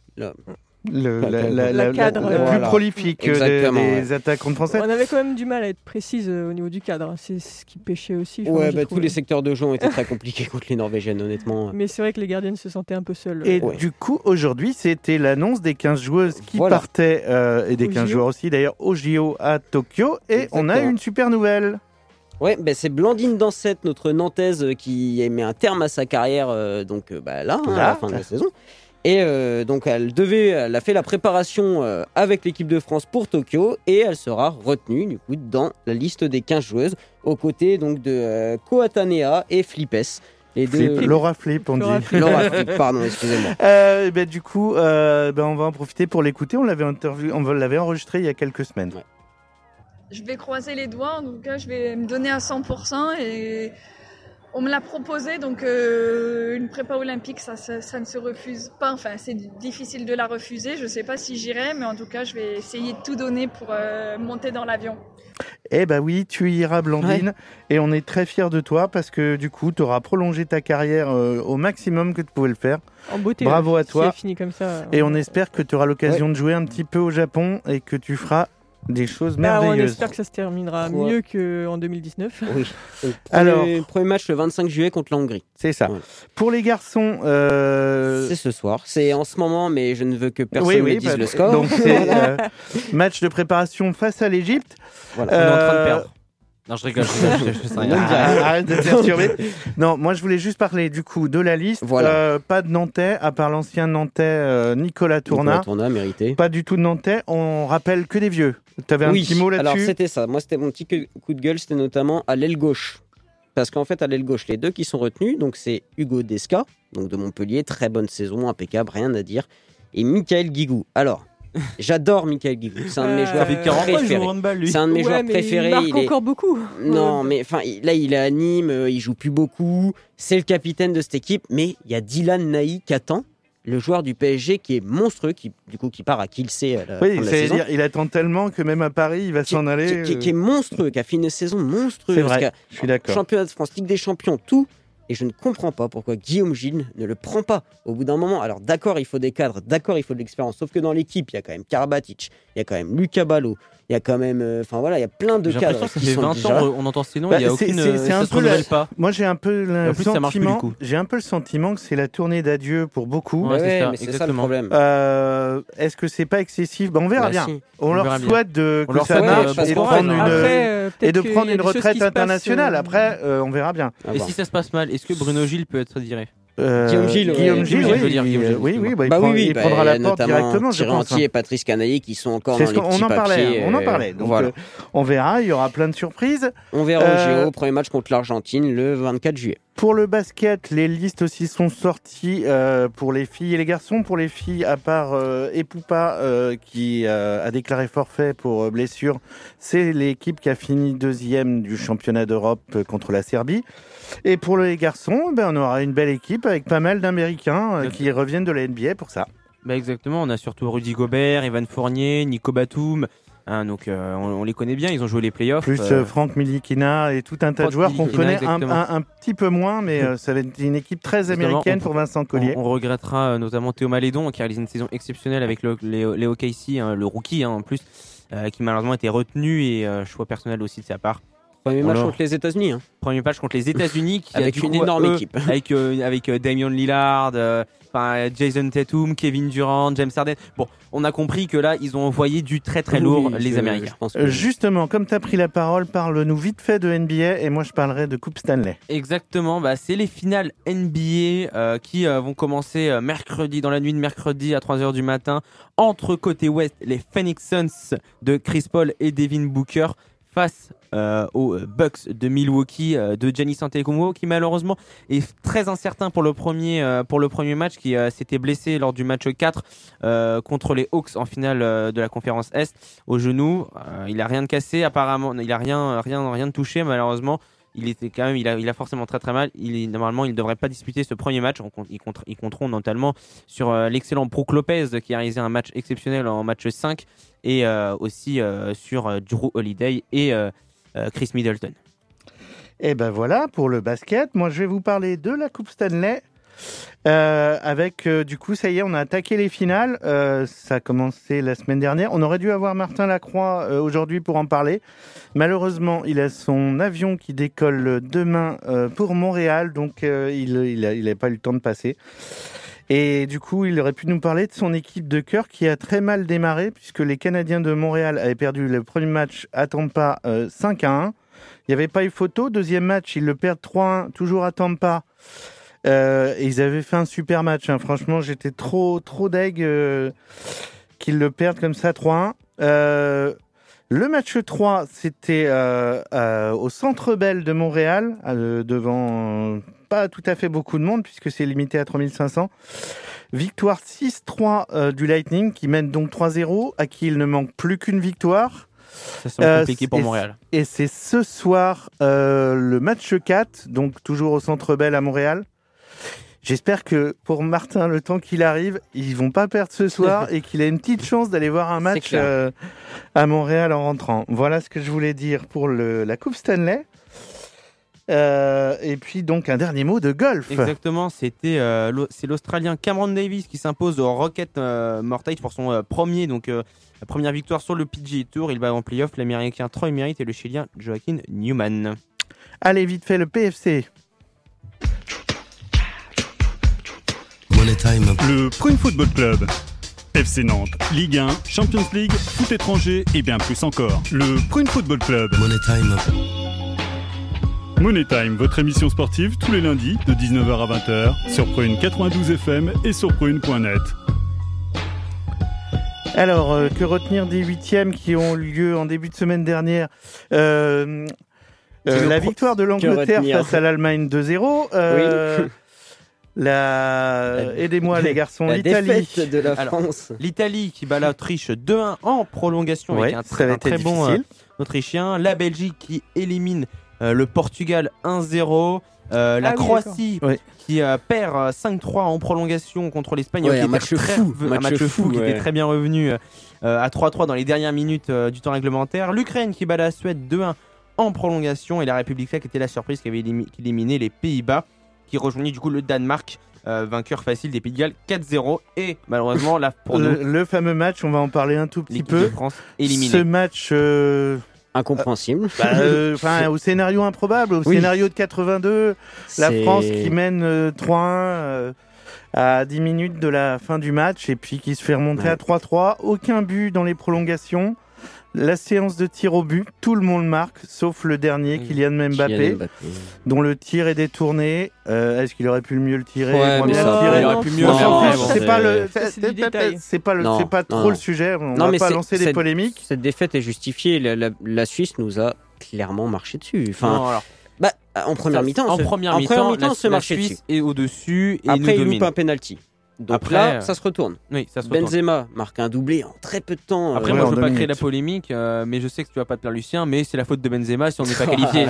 Speaker 9: cadre
Speaker 4: plus prolifique des attaquantes françaises.
Speaker 9: On avait quand même du mal à être précise au niveau du cadre. C'est ce qui pêchait aussi.
Speaker 6: Tous les secteurs de jeu ont été très compliqués contre les Norvégiennes, honnêtement.
Speaker 9: Mais c'est vrai que les gardiennes se sentaient un peu seules.
Speaker 4: Et du coup, aujourd'hui, c'était l'annonce des 15 joueuses qui partaient, et des 15 joueurs aussi, d'ailleurs, au JO à Tokyo. Et exactement. On a une super nouvelle.
Speaker 6: Ouais, c'est Blandine Dansette, notre Nantaise, qui met un terme à sa carrière à la fin de la saison. Et donc elle a fait la préparation avec l'équipe de France pour Tokyo et elle sera retenue du coup dans la liste des 15 joueuses aux côtés donc de Koatanea et Flippes.
Speaker 4: Laura Flip, on dit.
Speaker 6: Laura Flip, pardon, excusez-moi.
Speaker 4: Du coup, on va en profiter pour l'écouter. On l'avait enregistré il y a quelques semaines. Ouais.
Speaker 10: Je vais croiser les doigts, en tout cas, je vais me donner à 100% et on me l'a proposé, donc une prépa olympique, ça ne se refuse pas. Enfin, c'est difficile de la refuser. Je ne sais pas si j'irai, mais en tout cas, je vais essayer de tout donner pour monter dans l'avion.
Speaker 4: Eh ben oui, tu iras, Blandine, et on est très fiers de toi parce que du coup, tu auras prolongé ta carrière au maximum que tu pouvais le faire.
Speaker 9: En beauté.
Speaker 4: Bravo à toi.
Speaker 9: C'est fini comme ça.
Speaker 4: Et on espère que tu auras l'occasion de jouer un petit peu au Japon et que tu feras des choses merveilleuses.
Speaker 9: On espère que ça se terminera mieux qu'en 2019.
Speaker 6: Oui. Alors, premier match le 25 juillet contre la Hongrie.
Speaker 4: C'est ça. Ouais. Pour les garçons,
Speaker 6: c'est ce soir. C'est en ce moment, mais je ne veux que personne me dise le score.
Speaker 4: Donc c'est match de préparation face à l'Égypte.
Speaker 5: Voilà. On est en train de perdre. Non, je rigole.
Speaker 4: Arrête de te perturber. Non, moi je voulais juste parler du coup de la liste. Voilà. Pas de Nantais, à part l'ancien Nantais Nicolas Tournat.
Speaker 6: Mérité.
Speaker 4: Pas du tout de Nantais. On rappelle que des vieux. Tu avais un petit mot là-dessus.
Speaker 6: Alors c'était ça. Moi c'était mon petit coup de gueule, c'était notamment à l'aile gauche. Parce qu'en fait, à l'aile gauche, les deux qui sont retenus, donc c'est Hugo Desca, donc de Montpellier, très bonne saison, impeccable, rien à dire, et Michael Guigou. Alors, j'adore Michael Guigou, c'est un de mes joueurs préférés. C'est un de mes joueurs préférés.
Speaker 9: Il marque encore beaucoup.
Speaker 6: Non, mais enfin, là, il est à Nîmes, il joue plus beaucoup, c'est le capitaine de cette équipe, mais il y a Dylan Naï qui attend. Le joueur du PSG qui est monstrueux, qui part à Kielce à la fin de la saison.
Speaker 4: Il attend tellement que même à Paris, il va s'en aller.
Speaker 6: Qui est monstrueux, qui a fait une saison monstrueuse.
Speaker 4: C'est vrai, je suis d'accord.
Speaker 6: Championnat de France, Ligue des Champions, tout. Et je ne comprends pas pourquoi Guillaume Gilles ne le prend pas au bout d'un moment. Alors d'accord, il faut des cadres, d'accord, il faut de l'expérience. Sauf que dans l'équipe, il y a quand même Karabatic, il y a quand même Lucas Ballot, il y a quand même... il y a plein de cadres qui sont déjà...
Speaker 5: On entend ces noms, il n'y a aucune... Ça se renouvelle pas.
Speaker 4: Moi, j'ai un peu le sentiment que c'est la tournée d'adieu pour beaucoup.
Speaker 6: Mais c'est ça le problème.
Speaker 4: Est-ce que c'est pas excessif ? On verra bien. On leur souhaite que ça marche et de prendre une retraite internationale. Après, on verra bien.
Speaker 5: Et si ça se passe mal, est-ce que Bruno Gilles peut être viré ?
Speaker 6: Guillaume Gilles,
Speaker 4: il prendra la porte directement.
Speaker 6: Thierry Anti et Patrice Canaillé qui sont encore dans les petits papiers.
Speaker 4: On en parlait. Donc,
Speaker 6: voilà.
Speaker 4: On verra, il y aura plein de surprises.
Speaker 6: On verra au premier match contre l'Argentine le 24 juillet.
Speaker 4: Pour le basket, les listes aussi sont sorties pour les filles et les garçons. Pour les filles, à part Epoupa qui a déclaré forfait pour blessure, c'est l'équipe qui a fini 2e du championnat d'Europe contre la Serbie. Et pour les garçons, on aura une belle équipe avec pas mal d'Américains qui reviennent de la NBA pour ça.
Speaker 5: Exactement, on a surtout Rudy Gobert, Evan Fournier, Nico Batum. Donc on les connaît bien, ils ont joué les playoffs.
Speaker 4: Plus Franck Milikina et tout un tas de joueurs qu'on connaît un petit peu moins, mais ça va être une équipe très américaine pour Vincent Collier.
Speaker 5: On regrettera notamment Théo Malédon qui a réalisé une saison exceptionnelle avec les OKC, le rookie en plus, qui malheureusement a été retenu et choix personnel aussi de sa part.
Speaker 6: Premier match contre les États-Unis.
Speaker 5: Premier match contre les États-Unis qui
Speaker 6: avec une énorme équipe.
Speaker 5: Avec Damian Lillard, Jason Tatum, Kevin Durant, James Harden. Bon, on a compris que là, ils ont envoyé du très très lourd les Américains.
Speaker 4: Justement, comme tu as pris la parole, parle-nous vite fait de NBA et moi je parlerai de Coupe Stanley.
Speaker 5: Exactement, c'est les finales NBA qui vont commencer mercredi, dans la nuit de mercredi à 3h du matin. Entre côté ouest, les Phoenix Suns de Chris Paul et Devin Booker face aux Bucks de Milwaukee de Giannis Antetokounmpo qui malheureusement est très incertain pour le premier match, qui s'était blessé lors du match 4 contre les Hawks en finale de la conférence Est au genou. Il a rien de cassé apparemment, il a rien de touché malheureusement. Il était quand même, il a forcément très très mal. Normalement, il ne devrait pas disputer ce premier match. Ils compteront notamment sur l'excellent Brook Lopez qui a réalisé un match exceptionnel en match 5 et aussi sur Jrue Holiday et Chris Middleton.
Speaker 4: Et ben voilà pour le basket. Moi, je vais vous parler de la Coupe Stanley. Avec du coup ça y est, on a attaqué les finales, ça a commencé la semaine dernière. On aurait dû avoir Martin Lacroix aujourd'hui pour en parler. Malheureusement il a son avion qui décolle demain pour Montréal, donc il n'a pas eu le temps de passer. Et du coup il aurait pu nous parler de son équipe de cœur qui a très mal démarré, puisque les Canadiens de Montréal avaient perdu le premier match à Tampa 5-1. Il n'y avait pas eu photo. Deuxième match ils le perdent 3-1 toujours à Tampa. Et ils avaient fait un super match, hein. Franchement j'étais trop deg qu'ils le perdent comme ça 3-1. Le match 3 c'était au Centre Bell de Montréal, devant pas tout à fait beaucoup de monde puisque c'est limité à 3500. Victoire 6-3 du Lightning qui mène donc 3-0, à qui il ne manque plus qu'une victoire.
Speaker 5: Ça semble compliqué pour Montréal.
Speaker 4: Et c'est ce soir le match 4, donc toujours au Centre Bell à Montréal. J'espère que pour Martin, le temps qu'il arrive, ils vont pas perdre ce soir et qu'il a une petite chance d'aller voir un match à Montréal en rentrant. Voilà ce que je voulais dire pour la Coupe Stanley. Et puis donc un dernier mot de golf.
Speaker 5: Exactement, c'est l'Australien Cameron Davis qui s'impose au Rocket Mortgage pour son premier, donc la première victoire sur le PGA Tour. Il va en playoff l'Américain Troy Merritt et le Chilien Joaquin Newman.
Speaker 4: Allez, vite fait le PFC.
Speaker 2: Le Prune Football Club, FC Nantes, Ligue 1, Champions League, foot étranger et bien plus encore. Le Prune Football Club. Money Time, votre émission sportive tous les lundis de 19h à 20h sur Prune 92 FM et sur prune.net.
Speaker 4: Alors, que retenir des huitièmes qui ont lieu en début de semaine dernière? La victoire de l'Angleterre face à l'Allemagne 2-0. Aidez-moi les garçons, l'Italie
Speaker 6: de la France.
Speaker 5: L'Italie qui bat l'Autriche 2-1 en prolongation avec un très bon Autrichien. La Belgique qui élimine le Portugal 1-0. La Croatie qui perd 5-3 en prolongation contre l'Espagne.
Speaker 6: Un match fou
Speaker 5: qui était très bien revenu à 3-3 dans les dernières minutes du temps réglementaire. L'Ukraine qui bat la Suède 2-1 en prolongation. Et la République tchèque était la surprise qui avait éliminé les Pays-Bas, qui rejoignit du coup le Danemark, vainqueur facile des Pays de Galles 4-0. Et malheureusement là pour nous,
Speaker 4: le fameux match, on va en parler un tout petit peu.
Speaker 5: De France éliminé.
Speaker 4: Ce match
Speaker 6: incompréhensible.
Speaker 4: Au scénario improbable, scénario de 82, la France qui mène 3-1 à 10 minutes de la fin du match et puis qui se fait remonter à 3-3. Aucun but dans les prolongations. La séance de tir au but, tout le monde marque, sauf le dernier, Kylian Mbappé, dont le tir est détourné. Est-ce qu'il aurait pu mieux le tirer?
Speaker 6: Il aurait pu mieux.
Speaker 4: C'est pas trop le sujet. On va pas lancer des polémiques.
Speaker 6: Cette défaite est justifiée. La Suisse nous a clairement marché dessus. Enfin, en première mi-temps,
Speaker 5: la Suisse est au-dessus et
Speaker 6: après,
Speaker 5: nous domine.
Speaker 6: il loupe un penalty. Donc après, là, ça se retourne.
Speaker 5: Oui, ça se retourne.
Speaker 6: Benzema marque un doublé en très peu de temps.
Speaker 5: Après, moi, je veux pas créer la polémique, mais je sais que tu vas pas te plaire, Lucien, mais c'est la faute de Benzema si on n'est pas qualifié.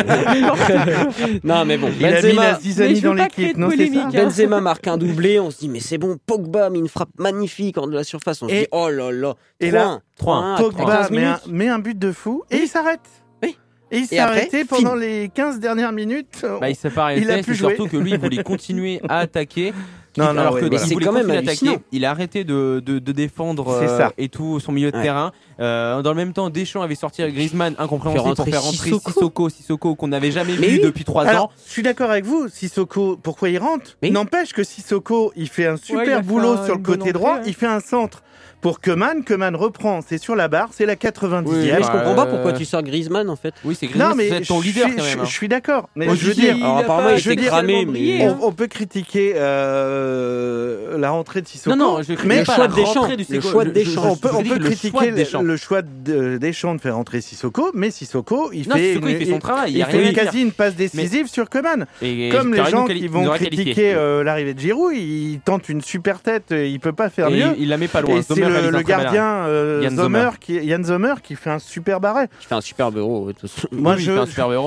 Speaker 6: Non, mais bon,
Speaker 4: il a mis la zizanie dans l'équipe, non, c'est ça.
Speaker 6: Benzema marque un doublé, on se dit, mais c'est bon, Pogba met une frappe magnifique en de la surface, on se dit, oh là là.
Speaker 4: Et là, Pogba met un but de fou et il s'arrête. Et il s'est arrêté pendant les 15 dernières minutes.
Speaker 5: Il s'est pas arrêté, c'est surtout que lui, il voulait continuer à attaquer.
Speaker 6: C'est quand même hallucinant.
Speaker 5: Il a arrêté de défendre et tout son milieu de terrain. Dans le même temps, Deschamps avait sorti Griezmann incompréhensible pour faire rentrer Sissoko qu'on n'avait jamais vu depuis 3 ans.
Speaker 4: Je suis d'accord avec vous, Sissoko, pourquoi il rentre? N'empêche que Sissoko, il fait un super boulot sur le côté droit, il fait un centre pour Koeman reprend, c'est sur la barre, c'est la 90e.
Speaker 6: Oui, je comprends pas pourquoi tu sors Griezmann en fait.
Speaker 5: Oui, c'est Griezmann, c'est ton leader quand même.
Speaker 4: Je suis d'accord, mais je veux dire,
Speaker 6: apparemment il s'est cramé, mais
Speaker 4: on peut critiquer la rentrée de Sissoko.
Speaker 5: Non, je critique pas le choix de Deschamps.
Speaker 4: On peut critiquer le choix de Deschamps de faire rentrer Sissoko, mais Sissoko, il fait
Speaker 5: son travail.
Speaker 4: Il fait quasi une passe décisive sur Koeman. Comme les gens qui vont critiquer l'arrivée de Giroud, il tente une super tête, il peut pas faire mieux.
Speaker 5: Il la met pas loin.
Speaker 4: Le gardien Yann Sommer qui fait un super barret.
Speaker 6: Qui fait un super euro.
Speaker 5: Moi, je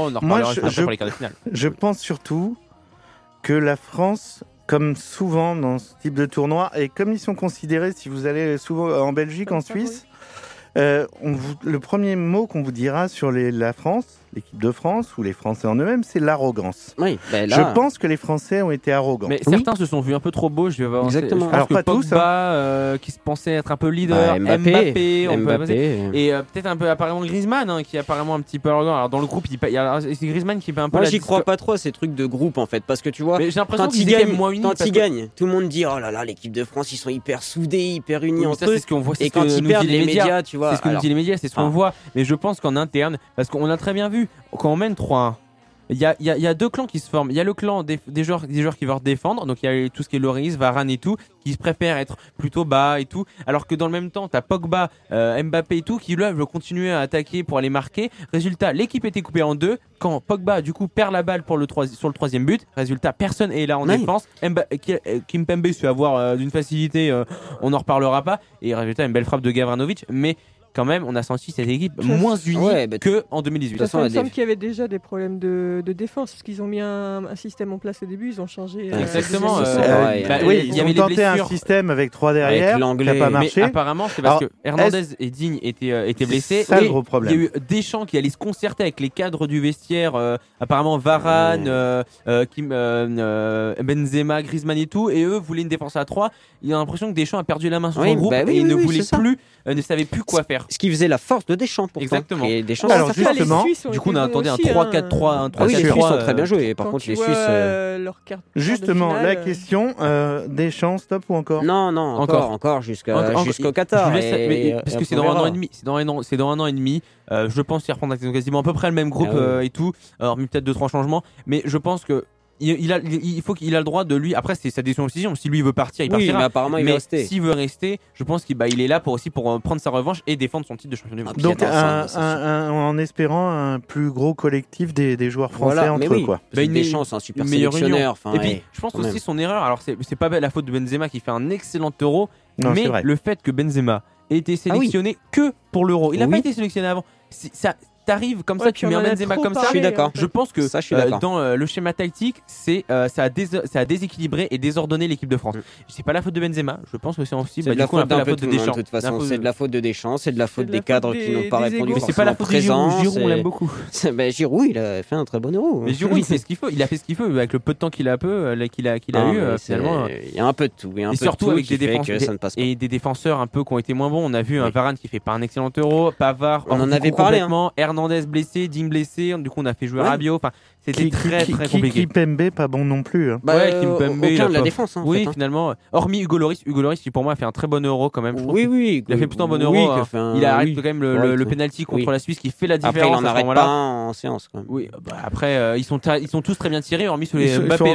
Speaker 4: pense surtout que la France, comme souvent dans ce type de tournoi, et comme ils sont considérés, si vous allez souvent en Belgique, en Suisse, le premier mot qu'on vous dira sur la France, l'équipe de France ou les Français en eux-mêmes, c'est l'arrogance.
Speaker 6: Oui,
Speaker 4: je pense que les Français ont été arrogants.
Speaker 5: Mais certains se sont vus un peu trop beaux. Je vais avancer.
Speaker 6: Exactement.
Speaker 5: Alors pas Pogba, qui se pensait être un peu leader, Mbappé, et peut-être un peu apparemment Griezmann, qui est apparemment un petit peu arrogant. Alors dans le groupe, c'est Griezmann qui fait un peu.
Speaker 6: Moi, j'y crois pas trop à ces trucs de groupe en fait, parce que tu vois,
Speaker 5: j'ai l'impression
Speaker 6: quand ils gagnent, tout le monde dit oh là là, l'équipe de France, ils sont hyper soudés, hyper unis entre eux. Et quand ils perdent, les médias, tu vois,
Speaker 5: c'est ce que nous disent les médias, c'est ce qu'on voit. Mais je pense qu'en interne, parce qu'on a très bien vu. Quand on mène 3-1, il y a deux clans qui se forment. Il y a le clan des joueurs qui veulent défendre, donc il y a tout ce qui est Lloris, Varane et tout, qui préfèrent être plutôt bas et tout, alors que dans le même temps, t'as Pogba, Mbappé et tout, qui là veulent continuer à attaquer pour aller marquer. Résultat, l'équipe était coupée en deux. Quand Pogba du coup perd la balle sur le troisième but, résultat, personne est là en défense. Kimpembe se fait avoir d'une facilité, on n'en reparlera pas. Et résultat, une belle frappe de Gavranovic, mais quand même, on a senti cette équipe moins unie qu'en 2018.
Speaker 9: Il me semble qu'il y avait déjà des problèmes de défense, parce qu'ils ont mis un système en place au début, ils ont changé.
Speaker 5: Exactement.
Speaker 4: Ils ont tenté un système avec 3 derrière, qui n'a pas marché.
Speaker 5: Mais apparemment, c'est parce que Hernandez et Digne étaient blessés.
Speaker 4: C'est ça le gros problème.
Speaker 5: Il y a eu Deschamps qui allait se concerter avec les cadres du vestiaire, apparemment Varane, Benzema, Griezmann et tout, et eux voulaient une défense à 3. Il a l'impression que Deschamps a perdu la main sur son groupe et il ne voulait plus, ne savait plus quoi faire.
Speaker 6: Ce qui faisait la force de Deschamps pourtant.
Speaker 5: Exactement.
Speaker 6: Et Deschamps,
Speaker 4: alors justement,
Speaker 5: du coup on a entendu un 3-4-3, un 3-4-3.
Speaker 6: Oui, les Suisses sont très bien joués. Par contre, les Suisses.
Speaker 4: Justement, la question Deschamps, stop ou encore?
Speaker 6: Non, encore jusqu'au Qatar.
Speaker 5: Parce que c'est dans 1 an et demi. C'est dans 1 an et demi. Je pense qu'ils reprendront quasiment à peu près le même groupe et tout. Alors peut-être 2-3 changements, mais je pense que il faut qu'il a le droit de lui. Après, c'est sa décision. Si lui veut partir, il partira.
Speaker 6: Mais apparemment, il va rester.
Speaker 5: S'il veut rester, je pense qu'il est là pour prendre sa revanche et défendre son titre de champion du monde.
Speaker 4: Donc, en espérant un plus gros collectif des joueurs français entre eux, quoi.
Speaker 6: Deschamps, c'est un super sélectionneur.
Speaker 5: Et puis, je pense aussi son erreur. Alors, c'est pas la faute de Benzema qui fait un excellent Euro, mais le fait que Benzema ait été sélectionné que pour l'Euro. Il n'a pas été sélectionné avant. Ça. T'arrives comme ça, tu mets un Benzema comme ça.
Speaker 6: Je suis d'accord.
Speaker 5: Je pense que dans le schéma tactique, ça a déséquilibré et désordonné l'équipe de France. C'est pas la faute de Benzema. Je pense que c'est aussi
Speaker 6: la faute de Deschamps. De toute façon, c'est de la faute de Deschamps, c'est de la faute des cadres qui n'ont pas répondu.
Speaker 5: Mais c'est pas la faute de Giroud. Giroud, on l'aime beaucoup.
Speaker 6: Giroud, il a fait un très bon Euro.
Speaker 5: Mais Giroud, il fait ce qu'il faut. Il a fait ce qu'il veut avec le peu de temps qu'il a eu. Finalement,
Speaker 6: il y a un peu de tout.
Speaker 5: Et surtout avec des défenseurs un peu qui ont été moins bons. On a vu un Varane qui fait pas un excellent Euro, Pavard.
Speaker 6: On en avait parlé.
Speaker 5: Hernandez Fernandez blessé, Dim blessé, du coup on a fait jouer Rabiot. Enfin, c'était très compliqué.
Speaker 4: Kimpembe pas bon non plus. Hein.
Speaker 5: Kimpembe,
Speaker 6: aucun de la défense.
Speaker 5: Oui, finalement. Hormis Hugo Lloris qui pour moi a fait un très bon Euro quand même.
Speaker 6: Oui.
Speaker 5: Il a fait plutôt un bon Euro. Il a arrêté quand même le penalty contre la Suisse qui fait la différence.
Speaker 6: Après, il en arrête pas en séance quand même.
Speaker 5: Oui, après ils sont tous très bien tirés, hormis sur les Mbappé.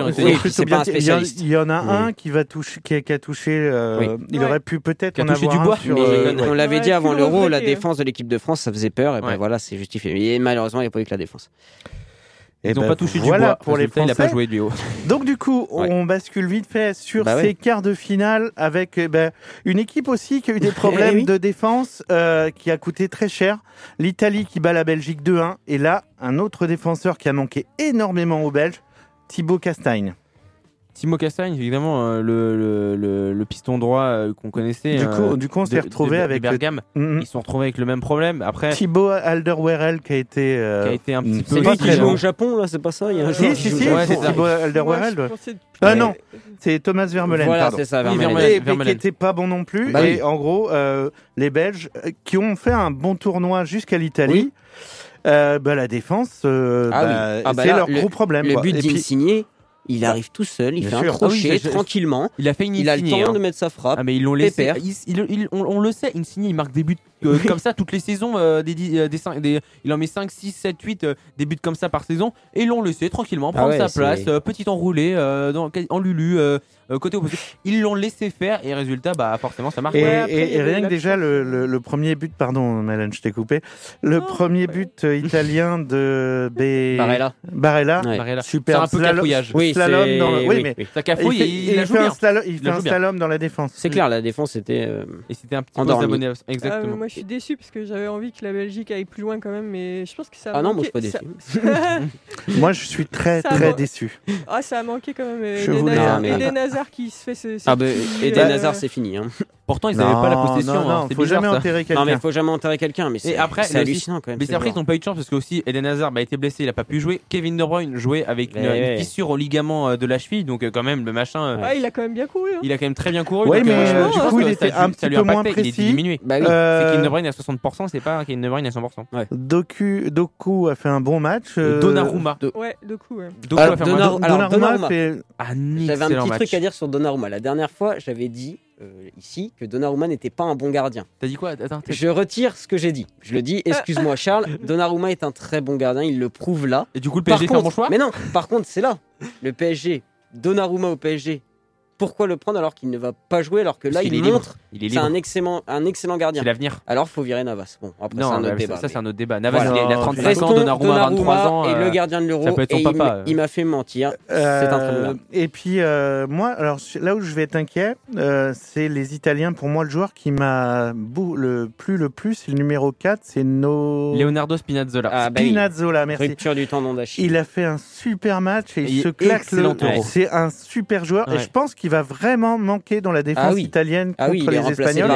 Speaker 4: Il y en a un qui a touché. Il aurait pu peut-être en avoir
Speaker 5: du bois.
Speaker 6: On l'avait dit avant l'Euro, la défense de l'équipe de France, ça faisait peur. Et ben voilà, c'est justifié. Et malheureusement, il n'y a pas eu que la défense.
Speaker 5: Ils n'ont pas touché du bois.
Speaker 4: Pour les Français.
Speaker 5: Il n'a pas joué du haut.
Speaker 4: Donc du coup, on bascule vite fait sur ces quarts de finale avec une équipe aussi qui a eu des problèmes de défense qui a coûté très cher. L'Italie qui bat la Belgique 2-1. Et là, un autre défenseur qui a manqué énormément aux Belges, Thibaut Castagne.
Speaker 5: Timo Castagne, évidemment, le piston droit qu'on connaissait.
Speaker 4: Du coup, on s'est retrouvé avec
Speaker 5: Bergame. Ils se sont retrouvés avec le même problème. Après,
Speaker 4: Thibaut Alderweireld qui a été
Speaker 5: un petit peu.
Speaker 6: C'est lui qui joue au Japon, là, c'est pas ça. Il y a un joueur
Speaker 4: si, c'est Thibaut Alderweireld. Non, c'est Thomas Vermeulen.
Speaker 6: Voilà, c'est ça,
Speaker 4: Vermeulen. Qui était pas bon non plus. Et en gros, les Belges qui ont fait un bon tournoi jusqu'à l'Italie. La défense, c'est leur gros problème.
Speaker 6: Le but d'Insigne. Il arrive tout seul, il fait un crochet tranquillement.
Speaker 5: Il a fait une
Speaker 6: Il a le temps de mettre sa frappe.
Speaker 5: Ah mais ils l'ont laissé. On le sait, Insigne il marque des buts comme ça toutes les saisons. Il en met 5, 6, 7, 8 des buts comme ça par saison. Et ils l'ont laissé tranquillement prendre sa place, petit enroulé, en Lulu, côté opposé. Ils l'ont laissé faire et résultat, forcément ça marche.
Speaker 4: Et rien que déjà le premier but, pardon Mélène, je t'ai coupé. Le premier but italien de Barella. Super.
Speaker 5: C'est un peu cafouillage.
Speaker 4: Slalom dans le...
Speaker 5: mais ça cafouille il fait
Speaker 4: un slalom dans la défense.
Speaker 6: C'est clair, la défense était
Speaker 5: et c'était un petit peu abonné. Exactement.
Speaker 9: Moi je suis déçu parce que j'avais envie que la Belgique aille plus loin quand même, mais je pense que ça a
Speaker 6: manqué.
Speaker 9: Non, moi
Speaker 6: je suis pas
Speaker 4: déçu. Moi je suis très déçu.
Speaker 9: Ah, ça a manqué quand même. Eden Hazard qui se fait
Speaker 6: Eden Hazard c'est fini.
Speaker 5: Pourtant, ils n'avaient pas la possession.
Speaker 4: Non, faut jamais enterrer quelqu'un.
Speaker 6: Non, mais faut jamais enterrer quelqu'un. Mais c'est hallucinant quand même.
Speaker 5: Mais après, ils n'ont pas eu de chance parce que aussi Eden Hazard a été blessé, il n'a pas pu jouer. Kevin De Bruyne jouait avec une fissure au ligament de la cheville, donc quand même le machin.
Speaker 9: Il a quand même bien couru.
Speaker 5: Il a quand même très bien couru.
Speaker 4: Oui, mais du coup, il était un petit peu moins précis.
Speaker 5: Il est diminué. C'est Kevin De Bruyne à 60%, c'est pas Kevin De Bruyne à 100%.
Speaker 4: Doku a fait un bon match.
Speaker 5: Donnarumma.
Speaker 9: Doku
Speaker 6: a fait un bon match.
Speaker 4: Donnarumma
Speaker 6: fait. J'avais un petit truc à dire sur Donnarumma. La dernière fois, j'avais dit ici que Donnarumma n'était pas un bon gardien.
Speaker 5: T'as dit quoi? Attends,
Speaker 6: je retire ce que j'ai dit. Je le dis, excuse-moi Charles, Donnarumma est un très bon gardien, il le prouve là.
Speaker 5: Et du coup le PSG fait un bon choix?
Speaker 6: Mais non, par contre c'est là. Le PSG, Donnarumma au PSG. Pourquoi le prendre alors qu'il ne va pas jouer alors que là il montre c'est un excellent gardien.
Speaker 5: C'est l'avenir.
Speaker 6: Alors faut virer Navas. Bon après c'est un autre débat.
Speaker 5: Ça c'est un autre débat. Navas il a 35 ans, Donnarumma 23 ans
Speaker 6: et le gardien de l'Euro.
Speaker 5: Ça peut être son papa.
Speaker 6: Il m'a fait mentir. C'est un très bon gardien.
Speaker 4: Et puis moi alors là où je vais être inquiet, c'est les Italiens. Pour moi le joueur qui m'a le plus c'est le numéro 4, c'est
Speaker 5: Leonardo Spinazzola.
Speaker 4: Spinazzola, merci.
Speaker 6: Rupture du tendon d'Achille.
Speaker 4: Il a fait un super match et il se claque c'est un super joueur et je pense qu'il va vraiment manquer dans la défense italienne contre les Espagnols.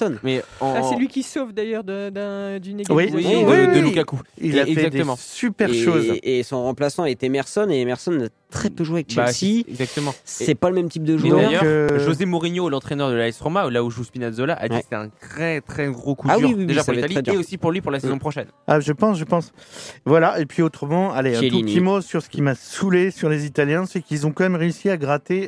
Speaker 9: C'est lui qui sauve d'ailleurs d'une égalité
Speaker 5: de Lukaku.
Speaker 4: Il a fait des super choses.
Speaker 6: Et son remplaçant est Emerson et Emerson a très peu joué avec Chelsea.
Speaker 5: Exactement.
Speaker 6: C'est pas le même type de joueur.
Speaker 5: D'ailleurs, José Mourinho, l'entraîneur de l'AS Roma, là où joue Spinazzola, a dit que c'était un très très gros coup dur déjà pour l'Italie et aussi pour lui pour la saison prochaine.
Speaker 4: Je pense. Voilà. Et puis autrement, allez, un tout petit mot sur ce qui m'a saoulé sur les Italiens, c'est qu'ils ont quand même réussi à gratter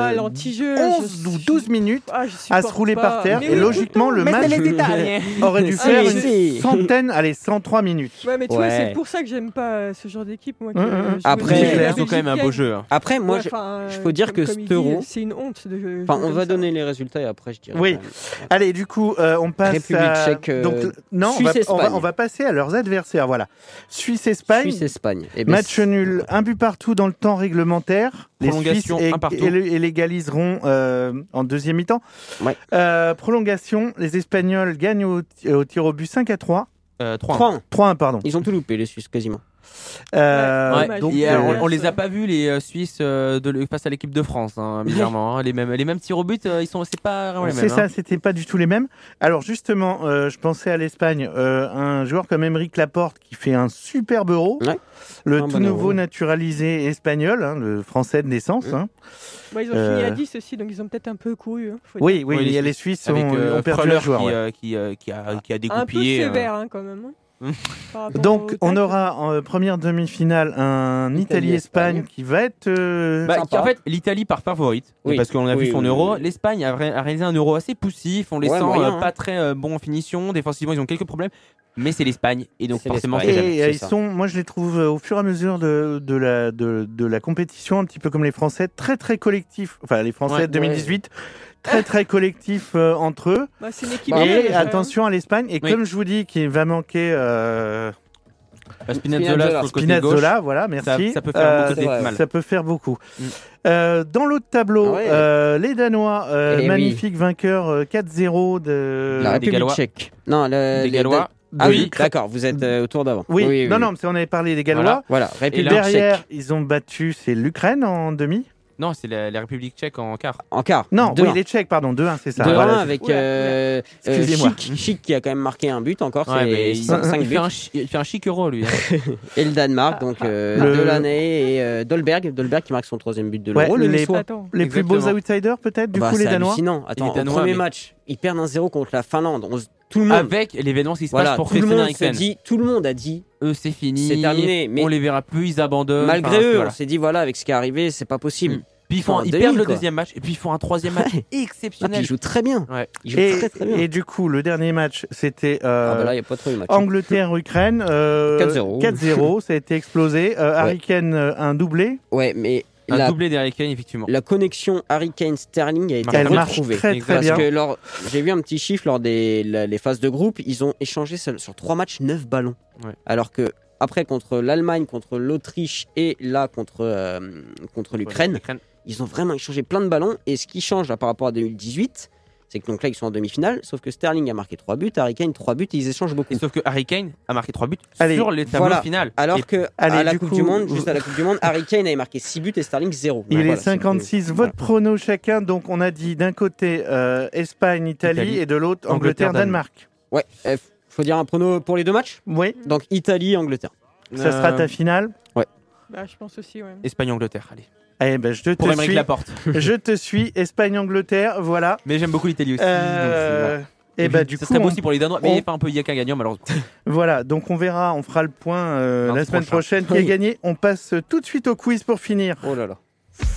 Speaker 4: 11 ou 12 minutes à se rouler par terre. Et logiquement, le match aurait dû faire une centaine, 103 minutes.
Speaker 9: Ouais, mais tu vois, c'est pour ça que j'aime pas ce genre d'équipe.
Speaker 6: Après,
Speaker 5: ils ont quand même un beau jeu.
Speaker 6: Après, moi, je faut dire que cet Euro,
Speaker 9: c'est une honte.
Speaker 6: Enfin, on va donner les résultats et après, je dirais.
Speaker 4: Oui. Allez, du coup, on passe
Speaker 6: République tchèque.
Speaker 4: Donc, non, on va passer à leurs adversaires. Voilà. Suisse-Espagne. Match nul, un but partout dans le temps réglementaire. Les Suisses égaliseront en deuxième mi-temps. Prolongation, les Espagnols gagnent au tir au but 5-3. 3-1, pardon.
Speaker 6: Ils ont tout loupé, les Suisses, quasiment.
Speaker 5: Donc, on les a pas vus les Suisses face à l'équipe de France, bizarrement. Les mêmes tirs au but, c'est pas vraiment les mêmes.
Speaker 4: C'est ça, c'était pas du tout les mêmes. Alors justement, je pensais à l'Espagne, un joueur comme Aymeric Laporte qui fait un superbe Euro, le tout nouveau naturalisé espagnol, le français de naissance.
Speaker 9: Ils ont fini à 10 aussi, donc ils ont peut-être un peu couru.
Speaker 4: Oui, les Suisses ont perdu leur joueur
Speaker 5: qui a découpillé.
Speaker 9: Un peu sévère quand même.
Speaker 4: Donc, on aura en première demi-finale un Italie-Espagne qui va être.
Speaker 5: En fait, l'Italie part favorite, parce qu'on a vu son euro. L'Espagne a réalisé un euro assez poussif. On les sent pas très bons en finition. Défensivement, ils ont quelques problèmes. Mais c'est l'Espagne. Et donc, forcément,
Speaker 4: c'est ils sont, moi, je les trouve au fur et à mesure de la compétition, un petit peu comme les Français, très, très collectifs. Enfin, les Français de 2018. Très très collectif entre eux.
Speaker 9: C'est une équipe.
Speaker 4: Et attention à l'Espagne. Et comme je vous dis qu'il va manquer Spinazzola, voilà, merci.
Speaker 5: Ça peut faire beaucoup de mal.
Speaker 4: Ça peut faire beaucoup. Dans l'autre tableau, les Danois, magnifique vainqueur 4-0 de
Speaker 6: la République tchèque. Non,
Speaker 5: les Gallois.
Speaker 6: Oui, d'accord, vous êtes au tour d'avant.
Speaker 4: Oui, non, on avait parlé des Gallois.
Speaker 6: Voilà.
Speaker 4: Et derrière, ils ont battu, c'est l'Ukraine en demi.
Speaker 5: Non, c'est la République tchèque en quart.
Speaker 6: En quart.
Speaker 4: Non, les Tchèques, pardon, 2-1, c'est ça.
Speaker 6: 2-1 avec Chic qui a quand même marqué un but encore.
Speaker 5: Ouais,
Speaker 6: c'est 5 buts.
Speaker 5: Il fait un chic euro, lui.
Speaker 6: Et le Danemark, donc Delaney et Dolberg qui marque son 3e but de l'euro.
Speaker 4: Les plus beaux outsiders, peut-être, du coup, les Danois.
Speaker 6: C'est hallucinant. Attends, au premier match, ils perdent 1-0 contre la Finlande. Tout le monde,
Speaker 5: avec l'événement qui se passe pour Christian Eriksen.
Speaker 6: Tout le monde a dit
Speaker 5: c'est fini,
Speaker 6: c'est terminé. Mais
Speaker 5: on les verra plus, ils abandonnent.
Speaker 6: Malgré eux, on s'est dit avec ce qui est arrivé, c'est pas possible.
Speaker 5: Puis ils perdent le deuxième match et puis ils font un troisième match exceptionnel.
Speaker 6: Ils jouent très bien. Très bien.
Speaker 4: Et du coup, le dernier match, c'était
Speaker 6: là, y a pas trop de match.
Speaker 4: Angleterre-Ukraine.
Speaker 6: 4-0.
Speaker 4: 4-0, ça a été explosé. Harry Kane, un doublé.
Speaker 6: Ouais, mais
Speaker 5: doublé d'Harry Kane, effectivement.
Speaker 6: La connexion Harry Kane-Sterling a été retrouvée.
Speaker 4: Très, très
Speaker 6: parce
Speaker 4: bien.
Speaker 6: Que j'ai vu un petit chiffre lors des phases de groupe, ils ont échangé sur 3 matchs 9 ballons.
Speaker 5: Ouais.
Speaker 6: Alors que après, contre l'Allemagne, contre l'Autriche et là, contre l'Ukraine, ils ont vraiment échangé plein de ballons. Et ce qui change là, par rapport à 2018, c'est que donc là, ils sont en demi-finale. Sauf que Sterling a marqué 3 buts, Harry Kane 3 buts et ils échangent beaucoup.
Speaker 5: Et sauf que Harry Kane a marqué 3 buts sur les tableaux finales.
Speaker 6: Alors que à la Coupe du Monde, Harry Kane avait marqué 6 buts et Sterling 0.
Speaker 4: Il est 56. Votre prono chacun. Donc on a dit d'un côté Espagne, Italie et de l'autre Angleterre, Danemark.
Speaker 6: Ouais. Faut dire un prono pour les 2 matchs.
Speaker 4: Oui.
Speaker 6: Donc Italie, Angleterre.
Speaker 4: Ça sera ta finale.
Speaker 6: Ouais.
Speaker 9: Je pense aussi. Ouais.
Speaker 5: Espagne-Angleterre, allez.
Speaker 4: Eh ben, je te
Speaker 5: pour
Speaker 4: suis.
Speaker 5: Laporte.
Speaker 4: Je te suis. Espagne-Angleterre, voilà.
Speaker 5: Mais j'aime beaucoup l'Italie aussi.
Speaker 4: Et bah, du
Speaker 5: ça
Speaker 4: coup,
Speaker 5: serait beau aussi pour les Danois, mais il y a un peu Yaka gagnant malheureusement.
Speaker 4: Voilà, donc on verra, on fera le point la semaine prochaine qui a gagné. On passe tout de suite au quiz pour finir.
Speaker 6: Oh là là.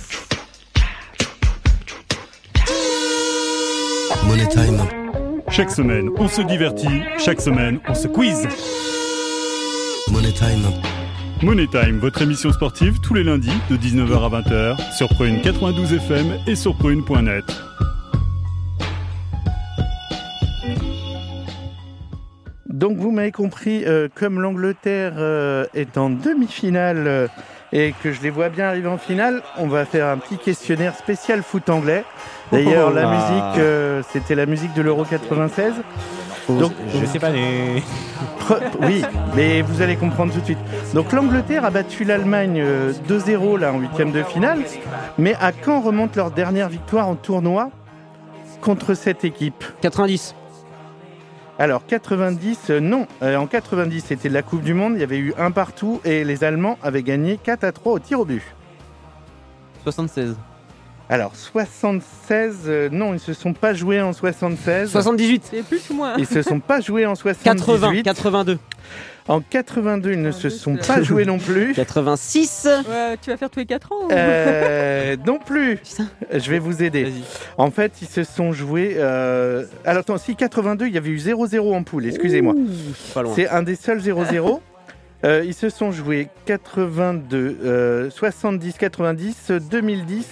Speaker 8: Money Time.
Speaker 2: Chaque semaine, on se divertit. Chaque semaine, on se quiz.
Speaker 8: Money Time.
Speaker 2: Money Time, votre émission sportive tous les lundis de 19h à 20h sur Prune 92 FM et sur prune.net.
Speaker 4: Donc vous m'avez compris, comme l'Angleterre est en demi-finale et que je les vois bien arriver en finale, on va faire un petit questionnaire spécial foot anglais. D'ailleurs, la musique, c'était la musique de l'Euro 96. Donc,
Speaker 5: je sais pas.
Speaker 4: Oui, mais vous allez comprendre tout de suite. Donc l'Angleterre a battu l'Allemagne 2-0 là en 8e de finale. Mais à quand remonte leur dernière victoire en tournoi contre cette équipe ?
Speaker 6: 90.
Speaker 4: Alors 90, non. En 90, c'était de la Coupe du Monde. Il y avait eu un partout et les Allemands avaient gagné 4-3 au tir au but.
Speaker 5: 76.
Speaker 4: Alors 76, non, ils se sont pas joués en 76.
Speaker 6: 78.
Speaker 9: C'est plus ou moins.
Speaker 4: Ils se sont pas joués en 78.
Speaker 6: 82.
Speaker 4: En 82, ils ne se sont pas joués non plus.
Speaker 6: 86.
Speaker 9: Ouais, tu vas faire tous les 4 ans
Speaker 4: non plus. Je vais vous aider.
Speaker 5: Vas-y.
Speaker 4: En fait, ils se sont joués... Alors attends, si 82, il y avait eu 0-0 en poule, excusez-moi.
Speaker 6: Pas loin.
Speaker 4: C'est un des seuls 0-0. Ils se sont joués 82, 70, 90, 2010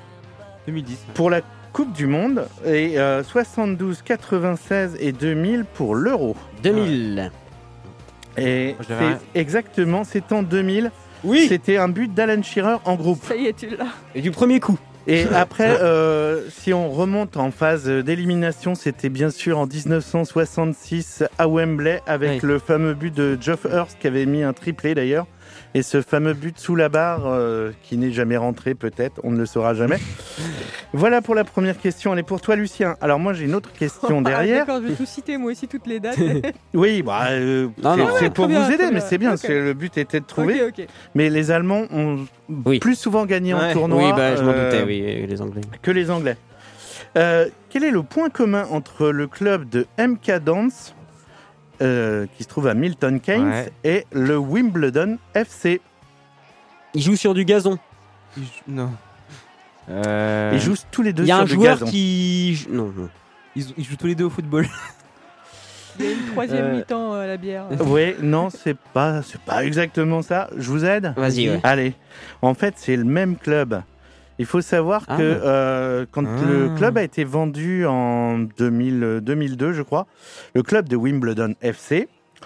Speaker 4: pour la Coupe du Monde et 72, 96 et 2000 pour l'Euro.
Speaker 6: 2000.
Speaker 4: Et exactement, c'est en 2000.
Speaker 6: Oui.
Speaker 4: C'était un but d'Alan Shearer en groupe.
Speaker 9: Ça y est, tu l'as.
Speaker 6: Et du premier coup.
Speaker 4: Et après, si on remonte en phase d'élimination, c'était bien sûr en 1966 à Wembley avec le fameux but de Geoff Hurst qui avait mis un triplé d'ailleurs. Et ce fameux but sous la barre qui n'est jamais rentré peut-être, on ne le saura jamais. Voilà pour la première question, elle est pour toi Lucien. Alors moi j'ai une autre question derrière.
Speaker 9: D'accord, je vais tout citer moi aussi toutes les dates.
Speaker 4: Oui, bah, c'est pour vous aider, mais c'est bien,
Speaker 9: okay.
Speaker 4: Le but était de trouver.
Speaker 9: Okay.
Speaker 4: Mais les Allemands ont plus souvent gagné en tournoi
Speaker 6: oui, je m'en doutais, les Anglais.
Speaker 4: Que les Anglais. Quel est le point commun entre le club de MK Dons qui se trouve à Milton Keynes, et le Wimbledon FC.
Speaker 6: Ils jouent sur du gazon.
Speaker 5: Non.
Speaker 4: Ils jouent tous les deux
Speaker 6: Il y a
Speaker 4: sur
Speaker 6: un
Speaker 4: du
Speaker 6: joueur
Speaker 4: gazon.
Speaker 6: qui... Non.
Speaker 5: Ils jouent tous les deux au football.
Speaker 9: Il y a une troisième mi-temps à la bière.
Speaker 4: Oui, non, c'est pas exactement ça. Je vous aide ?
Speaker 6: Vas-y, ouais.
Speaker 4: Allez. En fait, c'est le même club. Il faut savoir que quand le club a été vendu en 2002, je crois, le club de Wimbledon FC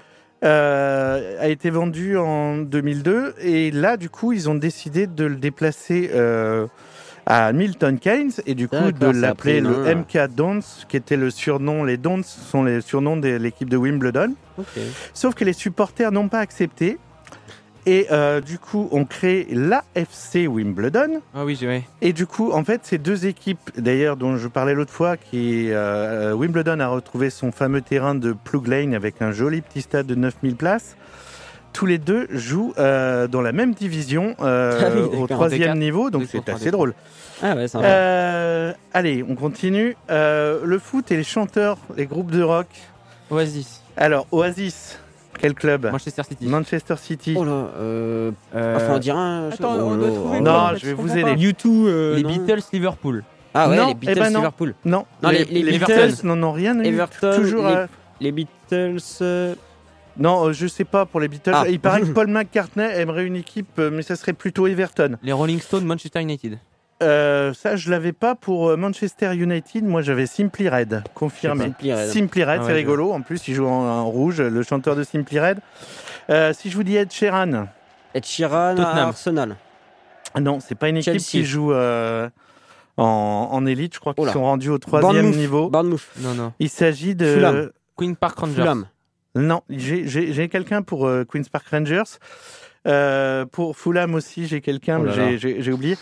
Speaker 4: a été vendu en 2002. Et là, du coup, ils ont décidé de le déplacer à Milton Keynes et du coup de l'appeler le MK Dons, qui était le surnom. Les Dons sont les surnoms de l'équipe de Wimbledon.
Speaker 6: Okay.
Speaker 4: Sauf que les supporters n'ont pas accepté. Et du coup, on crée l'AFC Wimbledon.
Speaker 5: Ah oui, j'ai.
Speaker 4: Et du coup, en fait, ces deux équipes, d'ailleurs, dont je parlais l'autre fois, Wimbledon a retrouvé son fameux terrain de Plug Lane avec un joli petit stade de 9000 places. Tous les deux jouent dans la même division au 3e niveau, donc c'est assez drôle.
Speaker 6: Ah ouais, sympa.
Speaker 4: Allez, on continue. Le foot et les chanteurs, les groupes de rock.
Speaker 5: Oasis.
Speaker 4: Alors, Oasis, quel club ?
Speaker 5: Manchester City.
Speaker 4: Manchester City.
Speaker 6: Oh là, enfin, on dirait un...
Speaker 9: Attends, on doit trouver.
Speaker 4: Non, je vais vous aider.
Speaker 6: U2,
Speaker 5: les
Speaker 6: non.
Speaker 5: Beatles, Liverpool.
Speaker 6: Ah ouais,
Speaker 4: non,
Speaker 6: les Beatles,
Speaker 4: non.
Speaker 6: Liverpool.
Speaker 4: Non,
Speaker 6: Non,
Speaker 4: les Beatles n'en ont rien eu.
Speaker 6: Everton,
Speaker 4: Toujours.
Speaker 6: les Beatles...
Speaker 4: Non, je sais pas pour les Beatles.
Speaker 6: Ah.
Speaker 4: Il paraît que Paul McCartney aimerait une équipe, mais ça serait plutôt Everton.
Speaker 5: Les Rolling Stones, Manchester United.
Speaker 4: Ça, je l'avais pas pour Manchester United. Moi, j'avais Simply Red, confirmé. Simply Red, c'est rigolo. En plus, il joue en rouge, le chanteur de Simply Red. Si je vous dis Ed Sheeran.
Speaker 6: Ed Sheeran à Arsenal.
Speaker 4: Non, c'est pas une équipe
Speaker 6: Chelsea.
Speaker 4: qui joue en élite. Je crois qu'ils sont rendus au 3e niveau.
Speaker 6: Bournemouth.
Speaker 5: Non.
Speaker 4: Il s'agit de
Speaker 6: Fulham.
Speaker 5: Queen Park Rangers.
Speaker 6: Fulham.
Speaker 4: Non, j'ai quelqu'un pour Queen's Park Rangers. Pour Fulham aussi, j'ai quelqu'un, mais j'ai oublié.